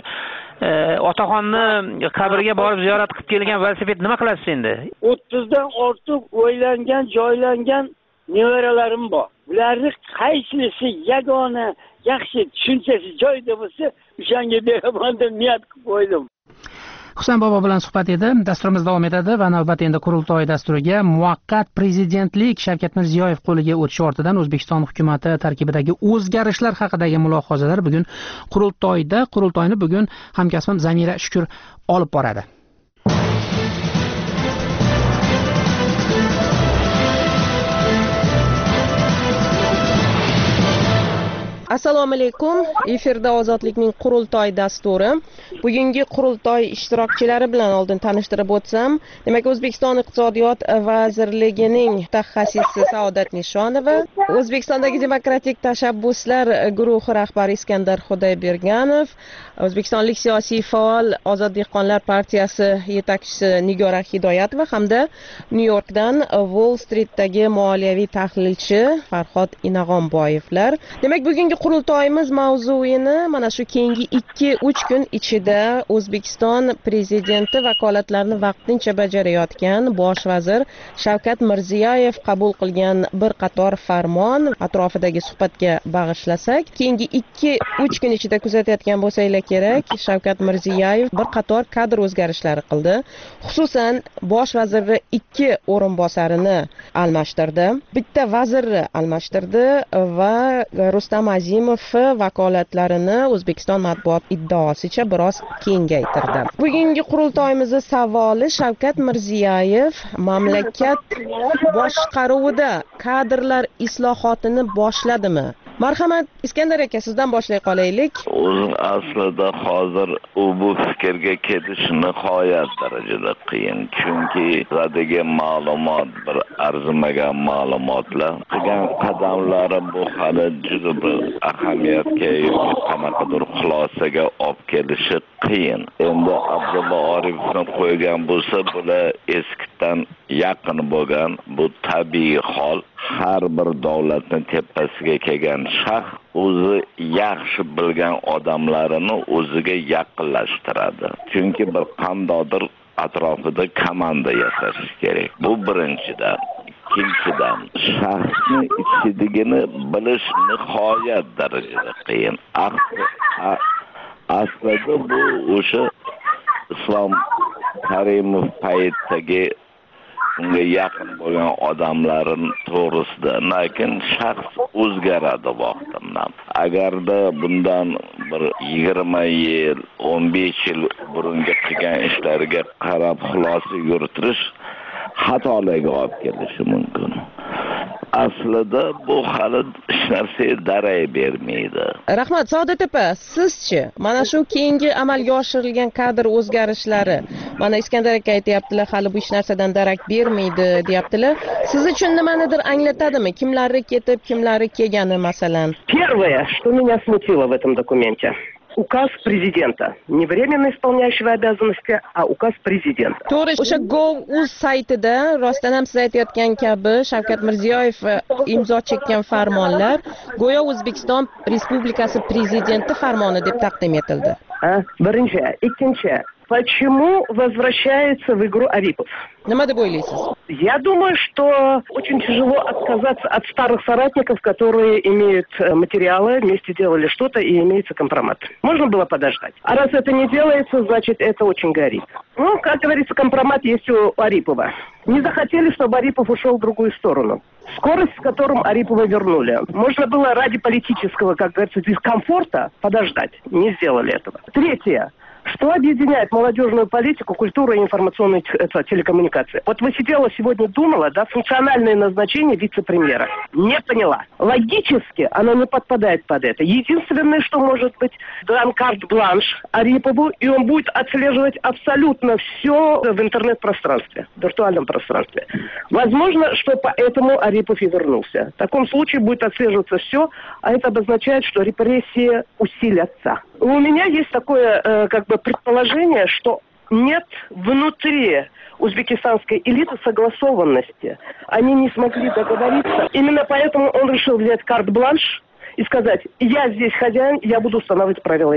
S1: otaxonni qabriga borib ziyorat qilib kelgan velosiped nima qilasiz endi?
S3: o'ttizdan ortiq o'ylangan, joylangan nevaralarim bor. Ularni qaysinisi yagona yaxshi tushunchasi joyida bo'lsa, o'shanga beraman deb niyat qilib qo'ydim.
S1: Husan bobo bilan suhbat edi. Dasturimiz davom etadi va navbat endi qurultoy dasturiga. Muvaqqat prezidentlik Shavkat Mirziyoyev qo'liga o'tishi ortidan O'zbekiston hukumati tarkibidagi o'zgarishlar haqidagi mulohazalar bugun qurultoyda. Qurultoyni bugun hamkasbim Zanira Shukur olib boradi.
S13: Assalomu alaykum. Efirda Ozodlikning qurultoy dasturi. Bugungi qurultoy ishtirokchilari bilan oldin tanishtirib o'tsam, demak O'zbekiston iqtisodiyot vazirligining mutaxassisi Saodat Nishonova, O'zbekistondagi demokratik tashabbuslar guruhi rahbari Iskandar Xudoyberganov, O'zbekistonlik siyosiy faol Ozod dehqonlar partiyasi yetakchisi Nigora Hidoyatova hamda Nyu-Yorkdan Wall Streetdagi moliyaviy tahlilchi Farhod Inag'onboyevlar. Demak bugungi qurultoyimiz mavzuini mana shu keyingi ikki uch kun ichida O'zbekiston prezidenti vakolatlarini vaqtincha bajarayotgan bosh vazir Shavkat Mirziyoyev qabul qilgan bir qator farmon atrofidagi suhbatga bag'ishlasak, keyingi ikki uch kun ichida kuzatayotgan bo'lsanglar kerak, Shavkat Mirziyoyev bir qator kadr o'zgarishlari qildi. Xususan, bosh vazirni ikki o'rinbosarini almashtirdi, bitta vazirni almashtirdi va Rustam Azimov vakolatlarini O'zbekiston matbuot iddaosicha biroz kengaytirdi. Bugungi qurultoyimizning savoli: Shavkat Mirziyoyev mamlakat boshqaruvida kadrlar islohotini boshladimi? Marhamat, Iskandar aka, sizdan boshlay qolaylik.
S4: O'zing aslida hozir u bu fikrga ketish nihoyat darajada qiyin. Chunki zadagi ma'lumot bir arzimagan ma'lumotlar. Qilgan qadamlari bu hali juda bir ahamiyatga yoki qanaqadir xulosaga olib kelishi qiyin. Endi Abdulla Oripovni qo'ygan bo'lsa, bular eskidan yaqin bo'lgan, bu tabiiy hol. Har bir davlatning tepasiga kelgan shaxs o'zi yaxshi bilgan odamlarini o'ziga yaqinlashtiradi. Chunki bir qandodir atrofida komanda yasash kerak. Bu birinchidan. Ikkinchidan, shaxsni ichidagini bilish nihoyat darajada qiyin. Aslida bu o'sha Islom Karimov paytidagi unga yaqin bo'lgan odamlarin to'g'risida, lekin shaxs o'zgaradi vaqtimdan. Agarda bundan bir yigirma yil, o'n besh yil burungi qilgan ishlariga qarab xulosa yuritirish xatolarga olib kelishi mumkin. Aslida bu hali hech narsaga daray bermaydi.
S13: Rahmat, Saodat opa, sizchi mana shu keyingi amalga oshirilgan kadr o'zgarishlari, mana Iskandar aka aytayaptilar, hali bu hech narsadan darak bermaydi deyaptilar. Siz uchun nimanidir anglatadimi? Kimlari ketib, kimlari kelgani masalan?
S14: Первое, что меня смутило в этом документе, указ президента. Не временно исполняющего обязанности, а указ президента.
S13: To'g'ri, o'sha Gov.uz saytida rostdan ham siz aytayotgan kabi Shavkat Mirziyoyev imzo chekkan farmonlar go'yo O'zbekiston Respublikasi prezidenti farmoni deb taqdim etildi.
S14: А, birinchi, ikkinchi, почему возвращается в игру Арипов?
S13: Nima deb o'ylaysiz?
S14: Я думаю, что очень тяжело отказаться от старых соратников, которые имеют материалы, вместе делали что-то и имеется компромат. Можно было подождать. А раз это не делается, значит, это очень горит. Ну, как говорится, компромат есть у Арипова. Не захотели, чтобы Арипов ушел в другую сторону. Скорость, с которым Арипова вернули. Можно было ради политического, как говорится, дискомфорта подождать. Не сделали этого. Третье. Что объединяет молодежную политику, культуру и информационные это, телекоммуникации? Вот вы сидела сегодня, думала, да, функциональное назначение вице-премьера. Не поняла. Логически оно не подпадает под это. Единственное, что может быть, дан карт-бланш Арипову, и он будет отслеживать абсолютно все в интернет-пространстве, в виртуальном пространстве. Возможно, что поэтому Арипов и вернулся. В таком случае будет отслеживаться все, а это обозначает, что репрессии усилятся. У меня есть такое, э, как бы, предположение, что нет внутри узбекистанской элиты согласованности. Они не смогли договориться. Именно поэтому он решил взять карт-бланш и сказать: я здесь хозяин, я буду устанавливать правила игры.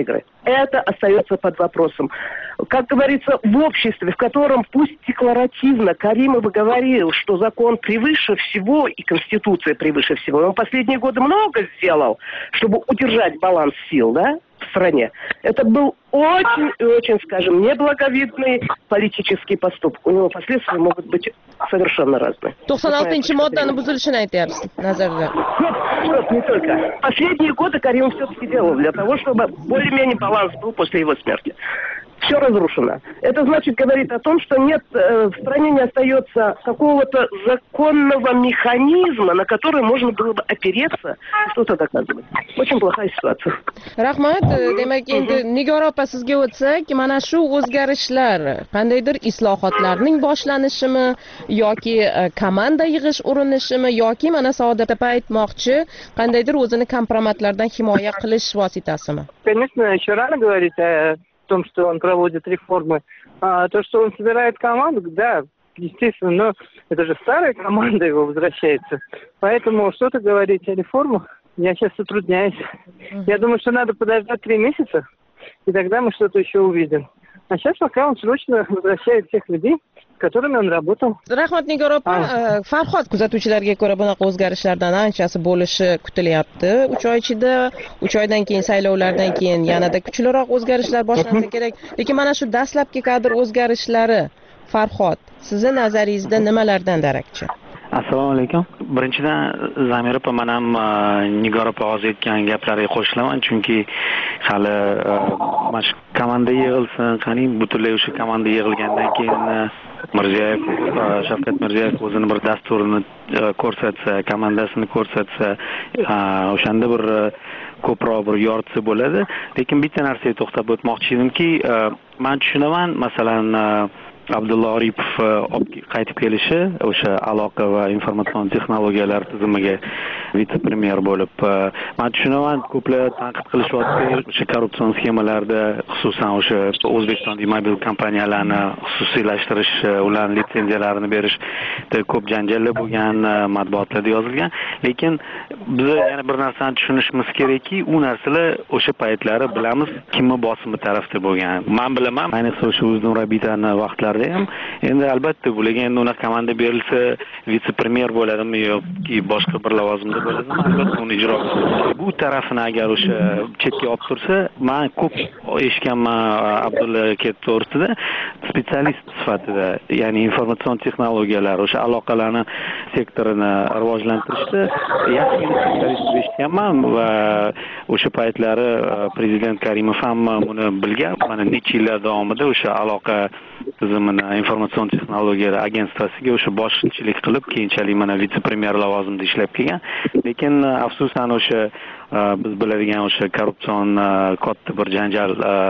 S14: это остается под вопросом. Как говорится, в обществе, в котором пусть декларативно Каримов говорил, что закон превыше всего и Конституция превыше всего. Он последние годы много сделал, чтобы удержать баланс сил, да, в стране. Это был очень и очень, скажем, неблаговидный политический поступок. У него последствия могут быть совершенно разные.
S13: to'qson oltinchi moddani buzilishini aytyapsiz nazarda.
S14: Нет, нет, не только. Последние годы Каримов все-таки делал для того, чтобы более-менее баланс был после его смерти. Все разрушено. Это значит, говорит о том, что нет, э, в стране не остается какого-то законного механизма, на который можно было бы опереться и что-то доказывать. Очень плохая ситуация.
S13: Rahmat, demak endi Nigora opa sizga o'tsak, mana shu o'zgarishlar qandaydir islohotlarning boshlanishimi yoki komanda yig'ish urinishimi yoki mana Saodat opa aytmoqchi, qandaydir o'zini kompromatlardan himoya qilish vositasimi?
S15: Конечно, еще рано говорить о том, что он проводит реформы. А то, что он собирает команду, да, естественно, но это же старая команда его возвращается. Поэтому что-то говорить о реформах я сейчас затрудняюсь. Я думаю, что надо подождать три месяца, и тогда мы что-то еще увидим. А сейчас пока он срочно возвращает всех людей, с которыми он работал.
S13: Rahmat Nigora opa, Farhod kuzatuvchilarga ko'ra bunaqa o'zgarishlardan anchasi bo'lishi kutilyapti. uch oy ichida, uch oydan keyin saylovlardan keyin yanada kuchliroq o'zgarishlar boshlansa kerak. Lekin mana shu dastlabki kadr o'zgarishlari Farhod, sizni nazaringizda nimalardan darakchi?
S16: Assalomu alaykum. Birinchidan Zamira opa, men ham Nigora opa hozir aytgan gaplariga qo'shilaman, chunki hali mana shu komanda yig'ilsin, qani butunlay o'sha komanda yig'ilgandan keyin Mirziyoyev, Shavkat Mirziyoyev o'zini bir dasturini ko'rsatsa, komandasini ko'rsatsa, o'shanda bir ko'proq bir yoritsa bo'ladi. Lekin bitta narsaga to'xtab o'tmoqchi edimki, men tushunaman, masalan, Abdulla Oripov qaytib kelishi o'sha aloqa va informatsion texnologiyalar tizimiga vitse-premyer bo'lib, men tushunaman, ko'plar tanqid qilishyapti o'sha korrupsion sxemalarda, xususan o'sha O'zbekistondagi mobil kompaniyalarni xususiylashtirish, ularning litsenziyalarini berishda ko'p janjallar bo'lgan, matbuotlarda yozilgan. Lekin biz yana bir narsani tushunishimiz kerakki, u narsalar o'sha paytlari bilamiz kimni bosimi tarafda bo'lgan. Men bilaman, ayniqsa o'sha Uznur Abidani vaqtlarida ham endi albatta bularga endi unaqa komanda berilsa vitse-premyer bo'ladimi yoki boshqa bir lavozimda bo'ladimi, albatta uni ijro qiladi. Bu tarafini agar o'sha chetga olib tursa, men ko'p eshitganman Abdulla aka to'g'risida, spetsialist sifatida, ya'ni informatsion texnologiyalar, o'sha aloqalarni sektorini rivojlantirishda yaxshi spetsialist deb eshitganman va o'sha paytlari prezident Karimov ham buni bilgan. Mana necha yillar davomida o'sha aloqa tizimini informatsion texnologiyalar agentsiyasiga o'sha boshchilik qilib, keyinchalik mana vitse-premyer lavozimida ishlab kelgan. Lekin afsusan o'sha biz biladigan o'sha korrupsion katta bir janjal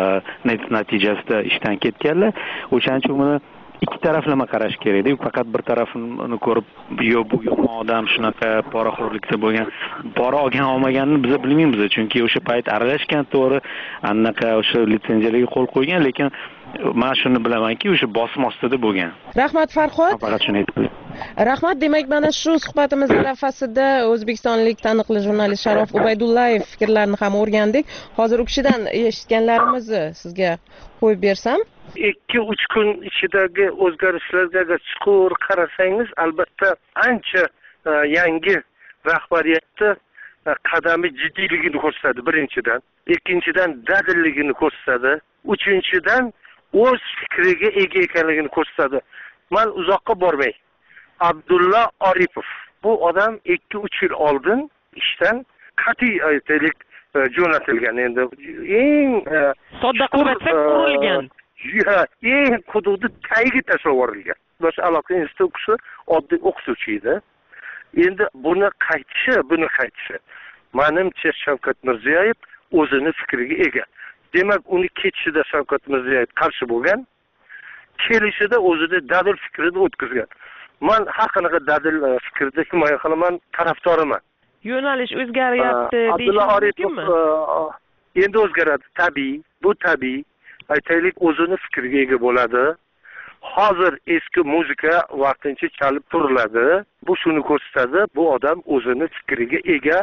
S16: natijasida ishdan ketganlar. O'shaning uchun buni ikki taraflama qarash kerak. Faqat bir tarafini ko'rib, yo bu yomon odam shunaqa poraxo'rlikda bo'lgan, pora olgan olmaganini biz bilmaymiz, chunki o'sha payt aralashgan, to'g'ri, anaqa o'sha litsenziyalarga qo'l qo'ygan, lekin men shuni bilamanki, o'sha bosim ostida bo'lgan.
S13: Rahmat Farhod.
S16: Faqat shuni aytib
S13: Rahmat, demak mana shu suhbatimiz arafasida o'zbekistonlik taniqli jurnalist Sharof Ubaydullayev fikrlarini ham o'rgandik. Hozir u kishidan eshitganlarimizni sizga qo'yib bersam.
S5: ikki uch kun ichidagi o'zgarishlarga agar chuqur qarasangiz, albatta ancha yangi rahbariyatda qadami jiddiyligini ko'rsatadi birinchidan, ikkinchidan dadilligini ko'rsatadi, uchinchidan o'z fikriga ega ekanligini ko'rsatadi. Men uzoqqa bormay, Abdulla Oripov bu odam ikki uch yil oldin ishdan qat'iy aytaylik jo'natilgan. Endi eng
S13: sodda qilsak qurilgan,
S5: eng hududi tagiga tashlab yuborilgan. Bosh aloqa instituti oddiy o'qituvchi edi. Endi buni qaytishi, buni qaytishi. Menimcha Shavkat Mirziyoyev o'zini fikriga ega. Demak, uni ketishida Shavkat Mirziyoyev qarshi bo'lgan, kelishida o'zida dadil fikrini o'tkazgan. Men har qanaqa dadil fikrni himoya qilaman, tarafdoriman.
S13: Yo'nalish o'zgaryapti
S5: Abdulla Oripov endi o'zgaradi, tabiiy, bu tabiiy. Aytaylik, o'zini fikriga ega bo'ladi. Hozir eski muzika vaqtincha chalib turiladi. Bu shuni ko'rsatadi, bu odam o'zini fikriga ega,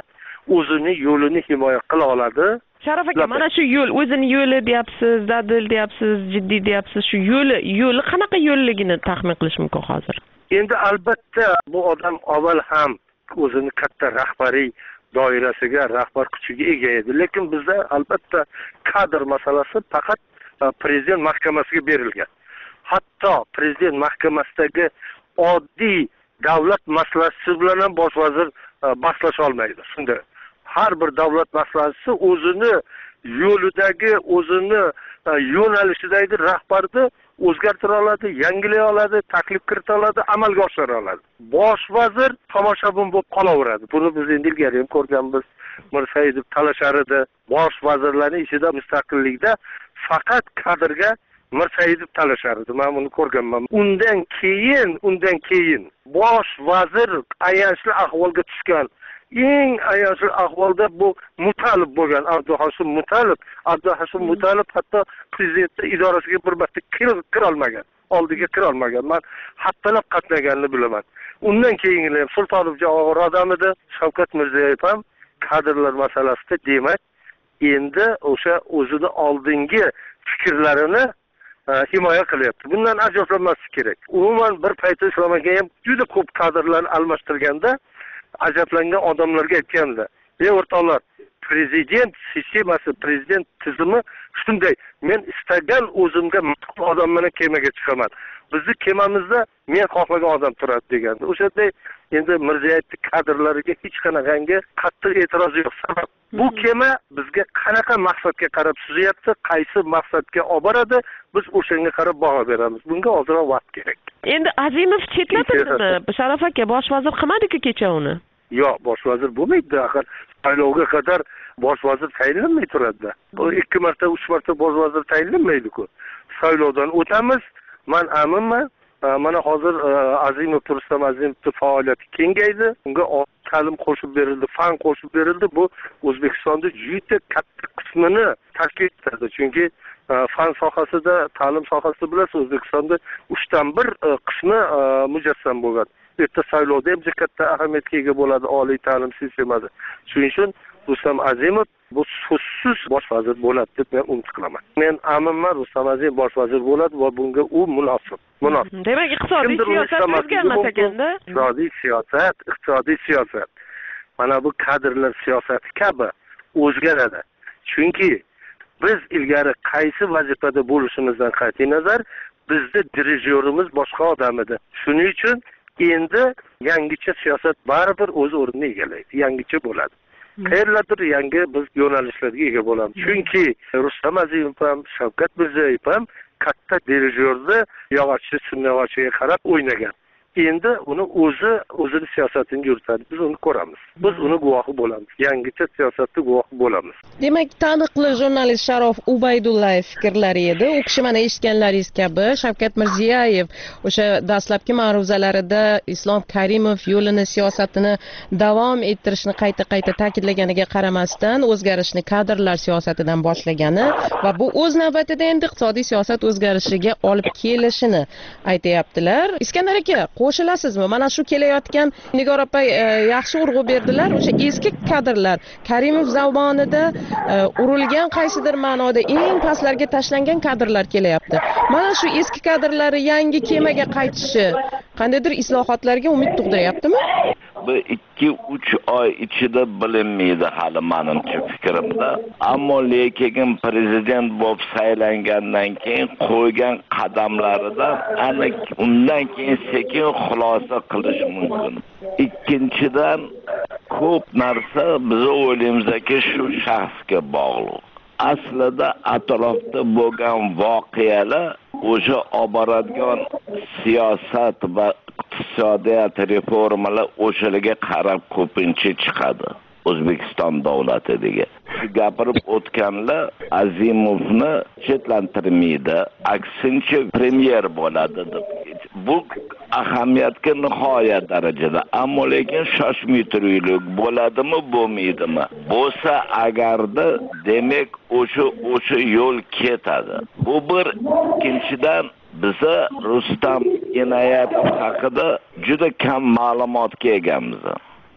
S5: o'zini yo'lini himoya qila oladi.
S13: Sharaf aka, mana shu yo'l, o'zini yo'li deyapsiz, dadil deyapsiz, jiddiy deyapsiz. Shu yo'li, yo'li qanaqa yo'lligini taxmin qilish mumkin hozir?
S5: Endi albatta bu odam avval ham o'zini katta rahbariy doirasiga, rahbar kuchiga ega edi. Lekin bizda albatta kadr masalasi faqat prezident mahkamasiga berilgan. Hatto prezident mahkamasidagi oddiy davlat maslahatchisi bilan ham bosh vazir bahslasha olmaydi. Shunda har bir davlat maslahatchisi o'zini yo'lidagi, o'zini yo'nalishidagi rahbarni o'zgartira oladi, yangilay oladi, taklif kirita oladi, amalga oshira oladi. Bosh vazir tomoshabin bo'lib qolaveradi. Buni biz endi ilgari ham ko'rganmiz. Mirsaidov talashar edi. Bosh vazirlarning ichida mustaqillikda faqat kadrga Mirsaidov talashar edi. Men buni ko'rganman. Undan keyin, undan keyin bosh vazir ayanchli ahvolga tushgan. Eng ayanchli ahvolda bu Mutalib bo'lgan, Abduhasim Mutalib. Abduhasim Mutalib hatto prezident idorasiga bir marta kira olmagan, oldiga kira olmagan. Men hattalab qatnaganini bilaman. Undan keyingi ham Sultonovga og'ir odam edi. Shavkat Mirziyoyev ham kadrlar masalasida demak, endi o'sha o'zini oldingi fikrlarini himoya qilyapti. Bundan ajablanmaslik kerak. Umuman bir payt Islomaga ham juda ko'p kadrlarni almashtirganda ajablangan odamlarga aytganda, "Ey o'rtoqlar, prezident sistemasi, prezident tizimi shunday. Men istagan o'zimga ma'qul odam bilan kemaga chiqaman. Bizni kemamizda men xohlagan odam turadi" deganda. O'shaday endi Mirziyoyevning kadrlariga hech qanaqangi qattiq e'tiroz yo'q. Sabab bu kema bizga qanaqa maqsadga qarab suzyapti, qaysi maqsadga olib boradi, biz o'shanga qarab baho beramiz. Bunga ozroq vaqt kerak.
S13: Endi Azimov chetlatildimi? Sharaf aka, bosh vazir qilmadi-ku kecha uni.
S5: Yo'q, bosh vazir bo'lmaydi. Axir saylovga qadar bosh vazir tayinlanmay turadi. Bu ikki marta, uch marta bosh vazir tayinlanmaydi-ku. Saylovdan o'tamiz. Men aminman. Mana hozir Azimov, Rustam Azimovning faoliyati kengaydi. Unga ta'lim qo'shib berildi, fan qo'shib berildi. Bu O'zbekistonda juda katta qismini tashkil etadi. Chunki fan sohasida, ta'lim sohasida bilasiz, O'zbekistonda uchdan bir qismi mujassam bo'lgan. Erta saylovda ham katta ahamiyatga ega bo'ladi oliy ta'lim sistemasi. Shuning uchun Rustam Azimov bu so'zsiz bosh vazir bo'ladi deb men umid qilaman. Men aminman, Rustam Azimov bosh vazir bo'ladi va bunga u munosib. Munosib.
S13: Demak, iqtisodiy siyosat o'zgarmas ekanda.
S5: Iqtisodiy siyosat, iqtisodiy siyosat. Mana bu kadrlar siyosati kabi o'zgaradi. Chunki biz ilgari qaysi vazifada bo'lishimizdan qat'iy nazar, bizning dirijyorimiz boshqa odam edi. Shuning uchun endi yangicha siyosat baribir o'z o'rnini egallaydi, yangicha bo'ladi. Qayerlardir yangi biz yo'nalishlarga ega bo'lamiz. Chunki Rustam Azimov ham, Shavkat Mirziyoyev ham katta dirijyorni yog'ochchi sunnayog'ochiga qarab o'ynagan. Endi uni o'zi o'zini siyosatini yuritadi. Biz uni ko'ramiz. Biz uni guvohi bo'lamiz. Yangicha siyosatning guvohi bo'lamiz.
S13: Demak, taniqli jurnalist Sharof Ubaydullayev fikrlari edi. U kishi mana eshitganlaringiz kabi Shavkat Mirziyoyev o'sha dastlabki ma'ruzalarida Islom Karimov yo'lini, siyosatini davom ettirishni qayta-qayta ta'kidlaganiga qaramasdan o'zgarishni kadrlar siyosatidan boshlagani va bu o'z navbatida endi iqtisodiy siyosat o'zgarishiga olib kelishini aytayaptilar. Iskandar aka, qo'shilasizmi? Mana shu kelayotgan Nigor opa yaxshi urg'u berdilar. O'sha eski kadrlar Karimov zamonida urilgan qaysidir ma'noda eng pastlarga tashlangan kadrlar kelyapti. Mana shu eski kadrlari yangi kemaga qaytishi qandaydir islohotlarga umid tug'diryaptimi?
S4: Bu ikki uch oy ichida bilinmaydi hali menimcha fikrimda. Ammo lekin prezident bo'lib saylangandan keyin qo'ygan qadamlaridan aniq undan keyin sekin xulosa qilish mumkin. Ikkinchidan ko'p narsa biz o'ylaymizki shu shaxsga bog'liq. Aslida atrofda bo'lgan voqealar o'sha olib boradigan siyosat va iqtisodiyot reformalar o'shalarga qarab ko'pincha chiqadi. O'zbekiston davlatiga gapirib o'tganlar Azimovni chetlantirmaydi, aksincha premyer bo'ladi deb. Bu ahamiyatga nihoyat darajada, ammo lekin shoshmay turaylik, bo'ladimi, bo'lmaydimi? Bo'lsa agarda demak o'sha o'sha yo'l ketadi. Bu bir. Ikkinchidan biza Rustam Inoyatov haqida juda kam ma'lumotga egamiz.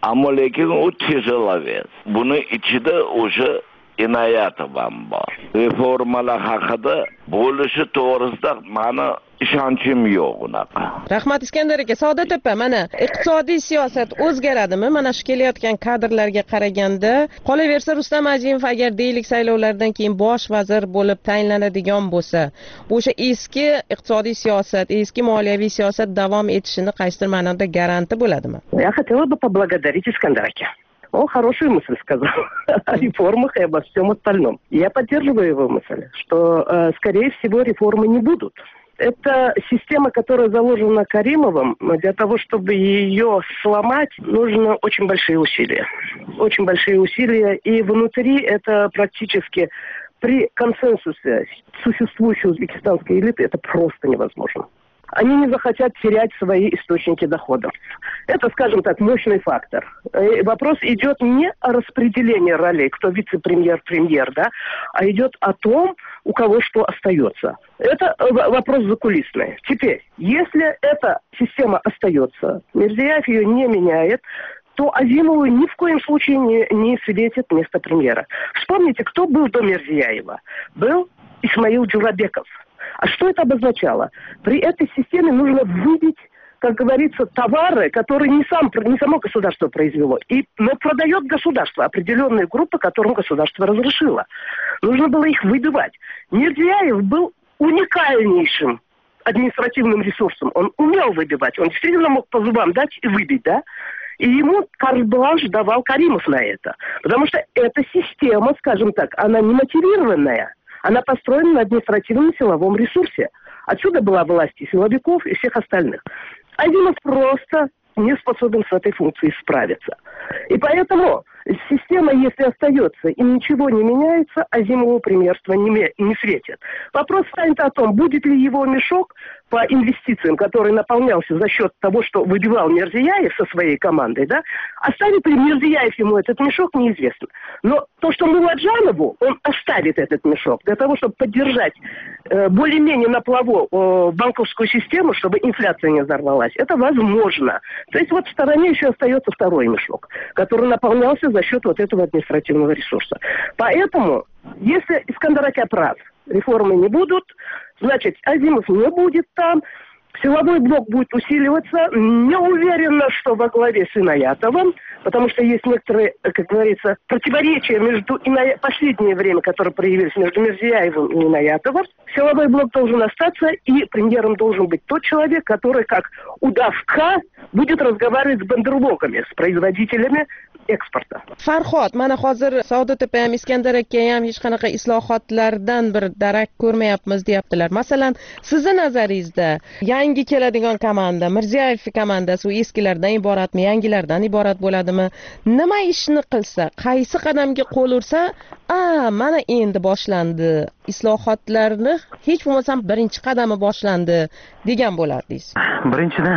S4: ammo lekin u tezilaveradi. Buni ichida o'sha inoyati ham bor. Reformalar haqida bo'lishi to'g'risida mani ishonchim yo'q unaqa.
S13: Rahmat Iskandar aka, Saodat opa, mana iqtisodiy siyosat o'zgaradimi? Mana shu kelayotgan kadrlarga qaraganda, qolaversa Rustam Azimov agar deylik saylovlardan keyin bosh vazir bo'lib tayinlanadigan bo'lsa, o'sha eski iqtisodiy siyosat, eski moliyaviy siyosat davom etishini qaysidir ma'noda garanti bo'ladimi?
S14: Я хотела бы поблагодарить Искандера. Он хорошую мысль сказал о реформах и обо всем остальном. Я поддерживаю его мысль, что, э, скорее всего, реформы не будут. Это система, которая заложена Каримовым. Для того, чтобы ее сломать, нужно очень большие усилия. Очень большие усилия. И внутри это практически при консенсусе существующей узбекистанской элиты это просто невозможно. Они не захотят терять свои источники дохода. Это, скажем так, мощный фактор. И вопрос идет не о распределении ролей, кто вице-премьер, премьер, да, а идет о том, у кого что остается. Это вопрос закулисный. Теперь, если эта система остается, Мирзияев ее не меняет, то Азимову ни в коем случае не, не светит место премьера. Вспомните, кто был до Мирзияева? Был Исмаил Джурабеков. А что это обозначало? При этой системе нужно выбить, как говорится, товары, которые не, сам, не само государство произвело, и, но продает государство, определенные группы, которым государство разрешило. Нужно было их выбивать. Мирзияев был уникальнейшим административным ресурсом. Он умел выбивать, он действительно мог по зубам дать и выбить, да? И ему карт-бланш давал Каримов на это. Потому что эта система, скажем так, она не мотивированная. Она построена на административном силовом ресурсе. Отсюда была власть и силовиков, и всех остальных. Азимов просто не способен с этой функцией справиться. И поэтому система, если остается и ничего не меняется, Азимову премьерство не, не светит. Вопрос станет о том, будет ли его мешок по инвестициям, который наполнялся за счет того, что выбивал Мирзияев со своей командой, да, оставит ли Мирзияев ему этот мешок, неизвестно. Но то, что Муладжанову, он оставит этот мешок для того, чтобы поддержать э, более-менее на плаву э, банковскую систему, чтобы инфляция не взорвалась, это возможно. То есть вот в стороне еще остается второй мешок, который наполнялся за счет вот этого административного ресурса. Поэтому, если Искандер Ака прав, реформы не будут, значит, Азимов не будет там, силовой блок будет усиливаться. Не уверена, что во главе с Инаятовым, потому что есть некоторые, как говорится, противоречия между Иная... последнее время, которые проявились между Мирзияевым и Инаятовым. Силовой блок должен остаться, и премьером должен быть тот человек, который, как удавка, будет разговаривать с бандерлогами, с производителями eksporti.
S13: Farhod, mana hozir Saodat opa ham Iskandar aka ham hech qanaqa islohotlardan bir darak ko'rmayapmiz deyaptilar. Masalan, sizni nazaringizda yangi keladigan komanda, Mirziyoyev komandasi u eskilardan iboratmi, yangilardan iborat bo'ladimi? Nima ishni qilsa, qaysi qadamga qo'l ursa, "A, mana endi boshlandi. Islohotlarni hech bo'lmasa birinchi qadami boshlandi" degan bo'lardingiz.
S16: Birinchidan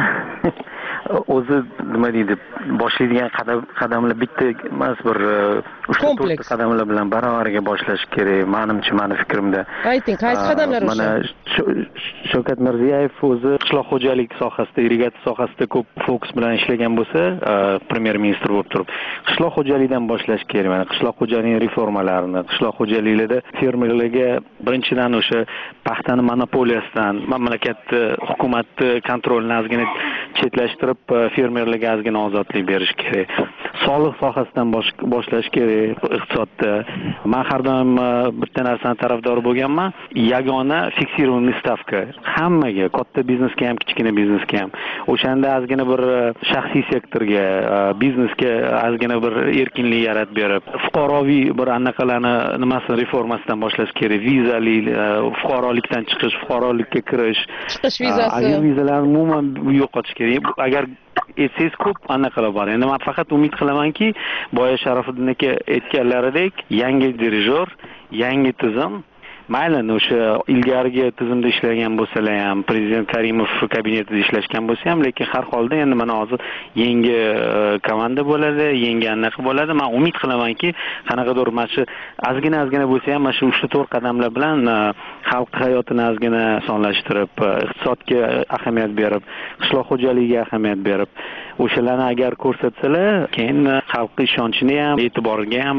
S16: o'zi nima deydi, boshlaydigan qadam qadamlar bitta emas, bir uchta to'rtta qadamlar bilan baravariga boshlash kerak. Menimcha, meni fikrimda.
S13: Ayting, qaysi qadamlar o'sha?
S16: Mana Shavkat Mirziyoyev o'zi qishloq xo'jalik sohasida, irrigatsiya sohasida ko'p fokus bilan ishlagan bo'lsa, premyer ministr bo'lib turib, qishloq xo'jalikdan boshlash kerak. Mana qishloq xo'jaligining reformalarini, qishloq xo'jaliklarda fermerlarga birinchidan o'sha paxtani monopoliyasidan, mamlakat hukumatni kontrolini ozgina chetlashtirib, fermerlarga ozgina ozodlik berish kerak. Soliq sohasidan boshlash kerak iqtisodda. Men har doim bitta narsani tarafdori bo'lganman, yagona fiksirованный stavka. Hammaga, katta biznesga ham, kichkina biznesga ham. O'shanda ozgina bir shaxsiy sektorga, biznesga ozgina bir erkinlik yaratib berib, fuqaroviy bir anaqalarni nimasi reformasidan boshlash kerak. Vizali, fuqarolikdan chiqish, fuqarolikka kirish,
S13: chiqish vizasi.
S16: Agar vizalarni umuman yo'qotish kerak. Agar etsangiz ko'p anaqalar bor. Endi men faqat umid qilamanki, boya Sharofiddin aka aytganlaridek, yangi dirijor, yangi tizim mayli o'sha ilgarigi tizimda ishlagan bo'lsalar ham, prezident Karimov kabinetida ishlashgan bo'lsa ham, lekin har holda endi mana hozir yangi komanda bo'ladi, yangi anaqa bo'ladi. Men umid qilamanki, qanaqadir mana shu ozgina ozgina bo'lsa ham mana shu uch to'rt qadamlar bilan xalq hayotini ozgina osonlashtirib, iqtisodga ahamiyat berib, qishloq xo'jaligiga ahamiyat berib, o'shalarni agar ko'rsatsalar, keyin xalq ishonchini ham, e'tiboriga ham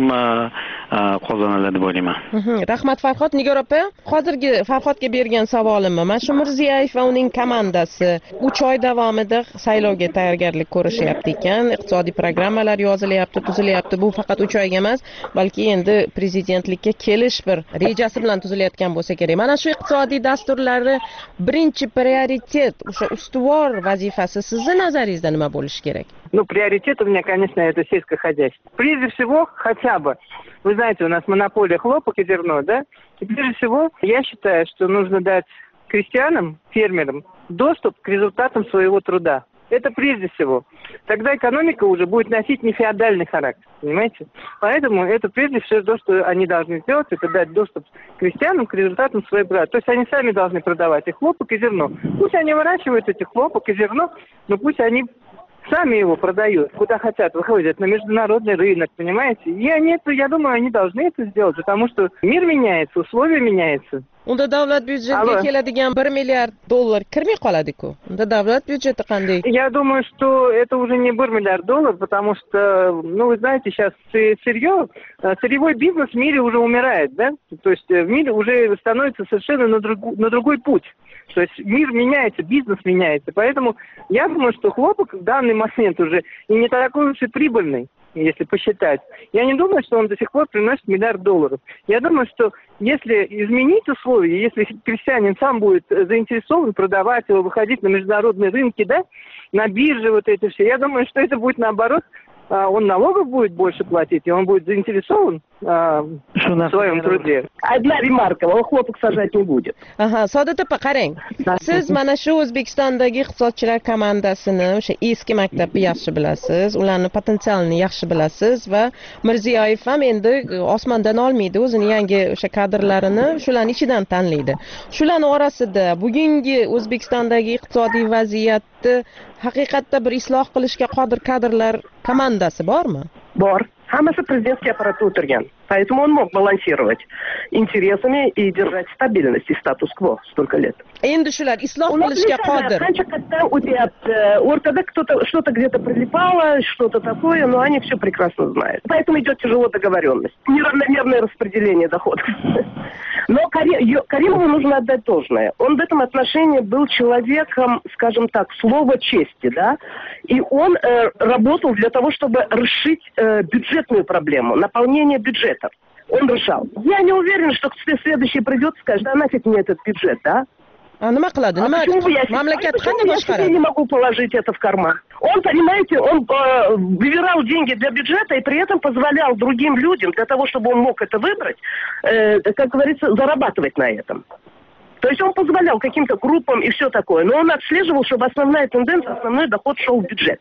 S16: qozoniladi deb o'ylayman.
S13: Rahmat Farhod. Nigor opa, hozirgi Farhodga bergan savolim, mana shu Mirziyoyev va uning komandasi uch oy davomida saylovga tayyorgarlik ko'rishyapti ekan, iqtisodiy programmalar yozilyapti, tuzilyapti. Bu faqat uch oyga emas, balki endi prezidentlikka kelish bir rejasi bilan tuzilayotgan bo'lsa kerak. Mana shu iqtisodiy dasturlari birinchi prioritet, o'sha ustuvor vazifasi sizni nazaringizda nima bo'lishi kerak?
S15: Ну, приоритет у меня, конечно, это сельское хозяйство. Прежде всего, хотя бы, вы знаете, у нас монополия хлопок и зерно, да? И прежде всего, я считаю, что нужно дать крестьянам, фермерам доступ к результатам своего труда. Это прежде всего. Тогда экономика уже будет носить не феодальный характер, понимаете? Поэтому это прежде всего то, что они должны сделать, это дать доступ крестьянам к результатам своей труда. То есть они сами должны продавать и хлопок, и зерно. Пусть они выращивают эти хлопок и зерно, но пусть они сами его продают, куда хотят, выходят на международный рынок, понимаете? И они это, я думаю, они должны это сделать, потому что мир меняется, условия меняются.
S13: Unda davlat byudjetiga keladigan bir milliard dollar kirmay qoladi-ku. Unda davlat byudjeti qanday?
S15: Я думаю, что это уже не bir миллиард долларов, потому что, ну, вы знаете, сейчас сырье, сырьевой бизнес в мире уже умирает, да? То есть в мире уже становится совершенно на, друг, на другой путь. То есть мир меняется, бизнес меняется. Поэтому я думаю, что хлопок в данный момент уже и не такой уж и прибыльный, если посчитать. Я не думаю, что он до сих пор приносит миллиард долларов. Я думаю, что если изменить условия, если крестьянин сам будет заинтересован продавать его, выходить на международные рынки, да, на бирже вот это все, я думаю, что это будет наоборот, он налогов будет больше платить, и он будет заинтересован а, в своем труде.
S14: Одна ремарка, он хлопок сажать не будет.
S13: Aha, Saodat opa, qarang. Siz mana shu O'zbekistondagi iqtisodchilar komandasini, o'sha eski maktabni yaxshi bilasiz, ularning potensialini yaxshi bilasiz va Mirziyoyev ham endi osmondan olmaydi, o'zini yangi o'sha kadrlarini shularning ichidan tanlaydi. Shularning orasida bugungi O'zbekistondagi iqtisodiy vaziyatni haqiqatda bir isloh qilishga qodir kadrlar komandasi bormi?
S14: Bor. Hammasi prezidentский аппарат o'tirgan. Поэтому он мог балансировать интересами и держать стабильность и статус-кво столько лет.
S13: Endi shular isloh qilishga qodir.
S14: Qancha katta o'tyapti. O'rtada кто-то что-то где-то прилипало, что-то такое, но они все прекрасно знают. Поэтому идет тяжело договоренность. Неравномерное распределение доходов. Но Каримову нужно отдать должное. Он в этом отношении был человеком, скажем так, слова чести, да? И он э, работал для того, чтобы решить э, бюджетную проблему, наполнение бюджета. Он решал. Я не уверен, что следующий придет и скажет, а нафиг мне этот бюджет, да?
S13: А nima qiladi? Nima mamlakat qanday boshqaradi?
S14: Я не могу положить это в карман. Он, понимаете, он э, выбирал деньги для бюджета и при этом позволял другим людям, для того, чтобы он мог это выбрать, э, как говорится, зарабатывать на этом. То есть он позволял каким-то группам и все такое, но он отслеживал, чтобы основная тенденция, основной доход шел в бюджет.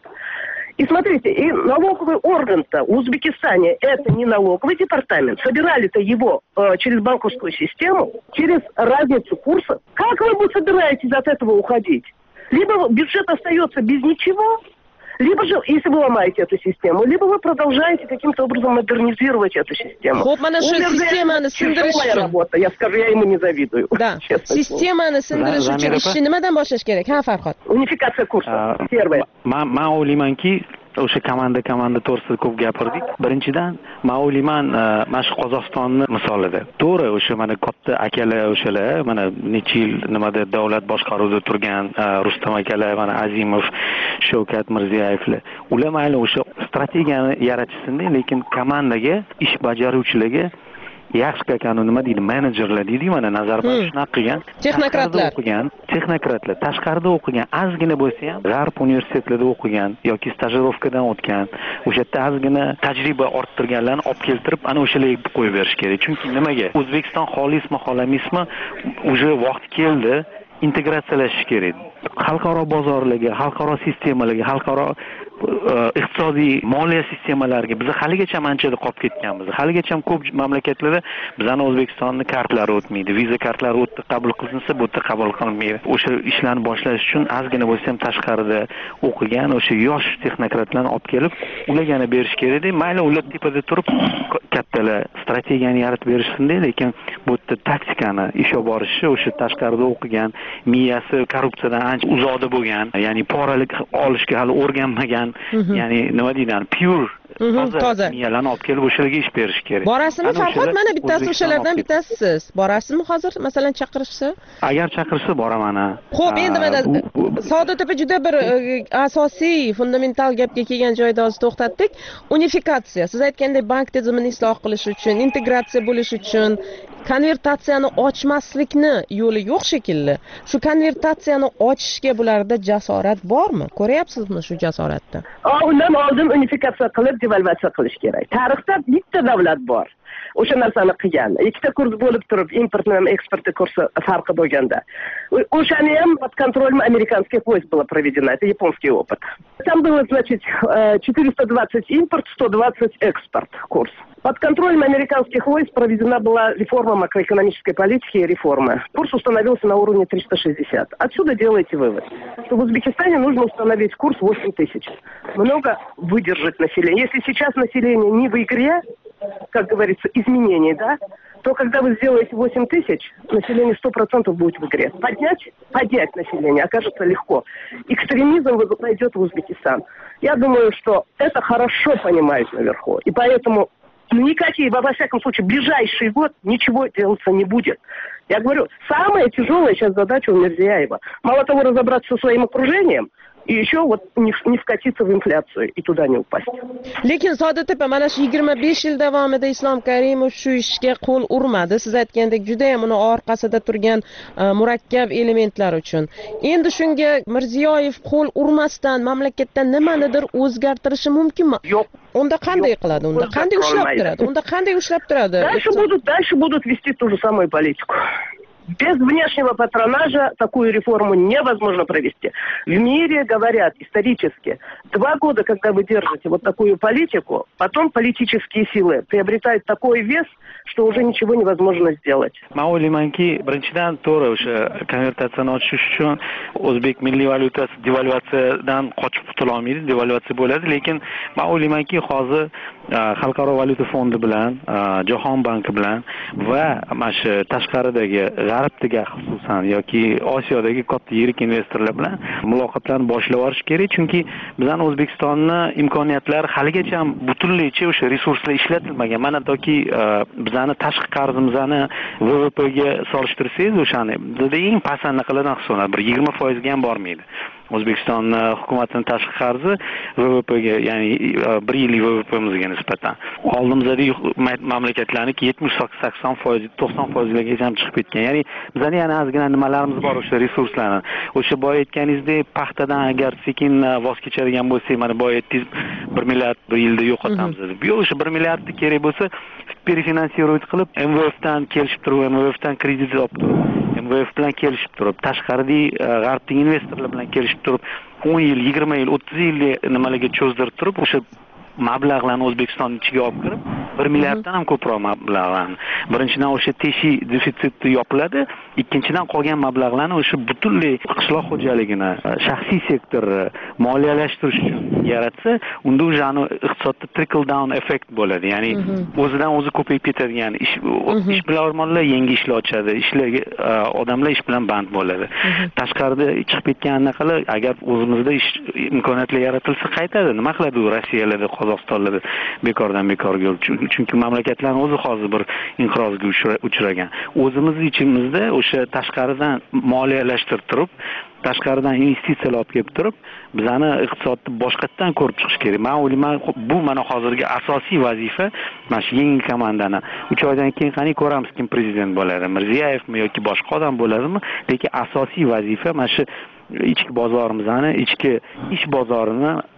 S14: И смотрите, и налоговый орган-то в Узбекистане это не налоговый департамент. Собирали-то его э, через банковскую систему, через разницу курсов. Как вы собираетесь от этого уходить? Либо бюджет остается без ничего, либо же, если вы ломаете эту систему, либо вы продолжаете каким-то образом модернизировать эту систему.
S13: Xo'p, mana shu sistemani sindirish uchun
S14: работа, я скажу, я ему не завидую.
S13: Да. Sistemani sindirish uchun ishni nimadan boshlash kerak? Ha, Farhod.
S14: Unifikatsiya kursi. Первое.
S16: Men men o'ylaymanki, o'sha komanda komanda to'g'risida ko'p gapirdik. Birinchidan, men o'ylayman, mana shu Qozog'istonni misolida. To'g'ri, o'sha mana katta akalar o'shalar, mana necha yil nimada davlat boshqaruvida turgan Rustam akalar, mana Azimov, Shavkat Mirziyoyevlar. Ular mayli o'sha strategiyani yaratishsin, lekin komandaga, ish bajaruvchilarga yaxshi kakani nima deydi, menejerlar deydi, mana Nazarboyev shunaqa qilgan,
S13: texnokratlar
S16: o'qigan, texnokratlar tashqarida o'qigan, ozgina bo'lsa ham G'arb universitetlarida o'qigan yoki stajirovkadan o'tgan, o'sha yerda ozgina tajriba orttirganlarni olib keltirib, ana o'shalarga qo'yib berish kerak. Chunki nimaga? O'zbekiston xolismi, xolamismi, уже vaqt keldi, integratsiyalashish kerak. Xalqaro bozorlarga, xalqaro sistemalarga, xalqaro iqtisodiy moliya sistemalariga biz haligacha anchada qolib ketganmiz. Haligacha ko'p mamlakatlarda bizning O'zbekistonning kartalari o'tmaydi. Viza kartalari o'tdi qabul qilinsa, bu yerda qabul qilinmaydi. O'sha ishlarni boshlash uchun ozgina bo'lsa ham tashqarida o'qigan o'sha yosh texnokratlarni olib kelib, ularga berish kerak edi. Mayli ular tepada turib kattalar strategiyani yaratib berishsin-da, lekin bu yerda taktikani ish olib borishi o'sha tashqarida o'qigan, miyasi korrupsiyadan ancha uzoqda bo'lgan, ya'ni poralik olishga hali o'rganmagan, ya'ni nima deydi, pure toza miyalarni olib kelib o'shalarga ish berish kerak.
S13: Borasizmi Farhod? Mana bittasi o'shalardan bittasisiz. Borasizmi hozir masalan chaqirishsa?
S16: Agar chaqirsa boraman.
S13: Xo'p, endi mana Saodat opa juda bir asosiy, fundamental gapga kelgan joyda hozir to'xtatdik. Unifikatsiya. Siz aytgandek bank tizimini isloh qilish uchun, integratsiya bo'lish uchun konvertatsiyani ochmaslikni yo'li yo'q shekilli. Shu konvertatsiyani ochishga bularda jasorat bormi? Ko'ryapsizmi shu jasoratni?
S14: Undan oldin unifikatsiya qilib devalvatsiya qilish kerak. Tarixda bitta davlat bor. O'sha narsani qilgan. Ikkita kurs bo'lib turib, importni ham eksportni kursi farqi bo'lganda. O'shani ham под контролем американских войск было проведено. Это японский опыт. Там было, значит, четыреста двадцать импорт, сто двадцать экспорт курс. Под контролем американских войск проведена была реформа макроэкономической политики и реформы. Курс установился на уровне триста шестьдесят. Отсюда делайте вывод, что в Узбекистане нужно установить курс восемь тысяч. Много выдержать население. Если сейчас население не в игре, как говорится, изменений, да, то когда вы сделаете восемь тысяч, население сто процентов будет в игре. Поднять, поднять население окажется легко. Экстремизм пойдет в Узбекистан. Я думаю, что это хорошо понимают наверху. И поэтому никакие, во всяком случае, ближайший год ничего делаться не будет. Я говорю, самая тяжелая сейчас задача у Мирзияева. Мало того, разобраться со своим окружением, и еще вот не, не вкатиться в инфляцию и туда не упасть.
S13: Lekin Saodat opa, mana shu yigirma besh yil davomida Islom Karimov shu ishga qo'l urmadi. Siz aytgandek, juda ham uni orqasida turgan murakkab elementlar uchun. Endi shunga Mirziyoyev qo'l urmasdan mamlakatda nimanidir o'zgartirishi mumkinmi?
S14: Yo'q.
S13: Unda qanday qiladi? Unda qanday ushlab turadi? Unda qanday ushlab turadi?
S14: Дальше будут, дальше будут вести ту же самую политику. Без внешнего патронажа такую реформу невозможно провести. В мире говорят исторически, два года, когда вы держите вот такую политику, потом политические силы приобретают такой вес, что уже ничего невозможно сделать.
S16: Men o'ylaymanki, birinchidan to'g'ri o'sha konvertatsiyani ochish uchun o'zbek milliy valyutasi devalvatsiyadan qochib qutula olmaydi, devalvatsiya bo'ladi, lekin men o'ylaymanki, hozir xalqaro valyuta fondi bilan, Jahon banki bilan va mana shu tashqaridagi g'arbdagi xususan yoki Osiyodagi katta yirik investorlar bilan muloqotlarni boshlab yuborish kerak, chunki bizning O'zbekistonning imkoniyatlari haligacha ham butunlaycha o'sha resurslar ishlatilmagan. Mana toki bizning tashqi qarzimizni V V P ga solishtirsangiz, o'shani bizda eng past anaqalardan hisoblanadi, bir yigirma foiz ga ham bormaydi. O'zbekiston hukumatining tashqi qarzi V V P ga, ya'ni bir yillik V V P imizga nisbatan oldimizdagi mamlakatlarniki yetmish sakson foiz, to'qson foizlarga ham chiqib ketgan. Ya'ni bizning yana ozgina nimalarimiz bor o'sha resurslarni. O'sha boya aytganingizdek, paxtadan agar sekin voz kechadigan bo'lsak, mana boya aytdingiz bir milliard bir yilda yo'qotamiz deb. Yo'q, o'sha bir milliardni kerak bo'lsa, перефинансировать qilib M V F dan kelishib turib, M V F dan kredit olib turib, M V F bilan kelishib turib, tashqaridagi g'arbdagi investorlar bilan kelishib turib, o'n yil, yigirma yil, o'ttiz yil nimalarga cho'zdirib turib, o'sha mablag'larni O'zbekiston ichiga olib kirib, bir milliarddan ham ko'proq mablag'larni. Birinchidan o'sha teshi defitsitni yopiladi, ikkinchidan qolgan mablag'larni o'sha butunlay qishloq xo'jaligini, shaxsiy sektorni moliyalashtirish uchun yaratsa, unda o'shani iqtisodda trickle down effekt bo'ladi. Ya'ni o'zidan o'zi ko'payib ketadigan ish ishbilarmonlar yangi ishlar ochadi, ishlarga odamlar ish bilan band bo'ladi. Tashqarida chiqib ketgan anaqalar agar o'zimizda ish imkoniyatlar yaratilsa qaytadi. Nima qiladi u Rossiyalarda, Qozog'istonlarda bekordan bekorga, chunki mamlakatlarning o'zi hozir bir inqirozga uchragan. O'zimiz ichimizda o'sha tashqaridan moliyalashtirib turib, tashqaridan investitsiyalar olib kelib turib, bizani iqtisodni boshqatdan ko'rib chiqish kerak. Men o'ylayman, bu mana hozirgi asosiy vazifa mana shu yangi komandani. uch oydan keyin qani ko'ramiz, kim prezident bo'ladi, Mirziyevmi yoki boshqa odam bo'ladimi, lekin asosiy vazifa mana shu ichki bozorimizni, ichki ish bozorini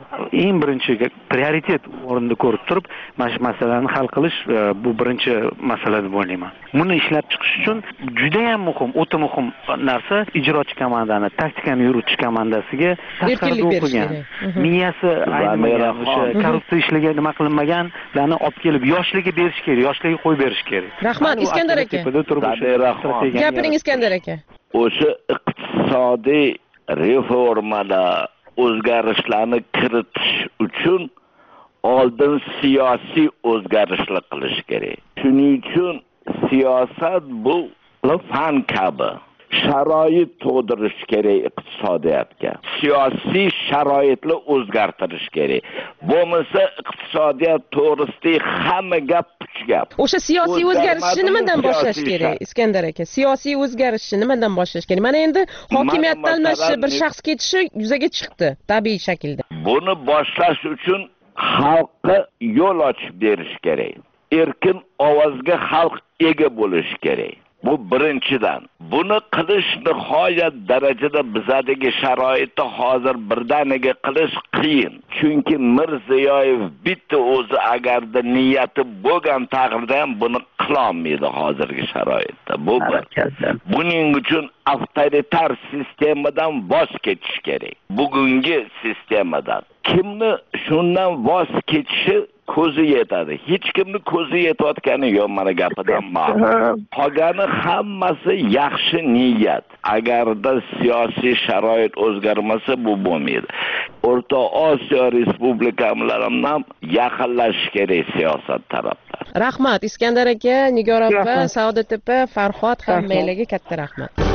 S16: eng birinchi prioritet o'rinda ko'rib turib mana shu masalani hal qilish bu birinchi masala deb o'ylayman. Buni ishlab chiqish uchun juda ham muhim, o'ta muhim narsa ijrochi komandani, taktikani yurituvchi komandasiga
S13: erkinlik berish kerak.
S16: Miyasi aynimagan, o'sha korrupsiya ishlagan nima qilinmaganlarni olib kelib yoshligiga berish kerak, yoshligiga qo'yib berish kerak.
S13: Rahmat, Iskandar aka. Gapiring, Iskandar aka.
S4: O'sha iqtisodiy reformalar, o'zgarishlarni kiritish uchun oldin siyosiy o'zgarishlar qilish kerak. Shuning uchun siyosat bu fan kabi sharoit tug'dirish kerak iqtisodiyotga. Siyosiy sharoitni o'zgartirish kerak. Bo'lmasa iqtisodiyot to'g'risida hamma gap puch gap.
S13: O'sha siyosiy o'zgarishni nimadan boshlash kerak, Iskandar aka? Siyosiy o'zgarishni nimadan boshlash kerak? Mana endi hokimiyatdan almashishi, bir shaxs ketishi yuzaga chiqdi tabiiy shaklda.
S4: Buni boshlash uchun xalqqa yo'l ochib berish kerak. Erkin ovozga xalq ega bo'lishi kerak. Bu birinchidan. Buni qilish nihoyat darajada bizadagi sharoitda hozir birdaniga qilish qiyin. Chunki Mirziyoyev bitta o'zi agarda niyati bo'lgan taqdirda ham buni qila olmaydi hozirgi sharoitda. Bu buning uchun avtoritar sistemadan voz kechish kerak. Bugungi sistemadan. Kimni shundan voz kechishi ko'zi yetadi. Hech kimni ko'zi yetayotgani yo'q mana gapidan ma'lum. Qolgani hammasi yaxshi niyat. Agarda siyosiy sharoit o'zgarmasa bu bo'lmaydi. O'rta Osiyo respublikalari ham yaqinlashish kerak siyosat tarafdan.
S13: Rahmat Iskandar aka, Nigor opa, Saodat opa, Farhod hammalarga katta rahmat.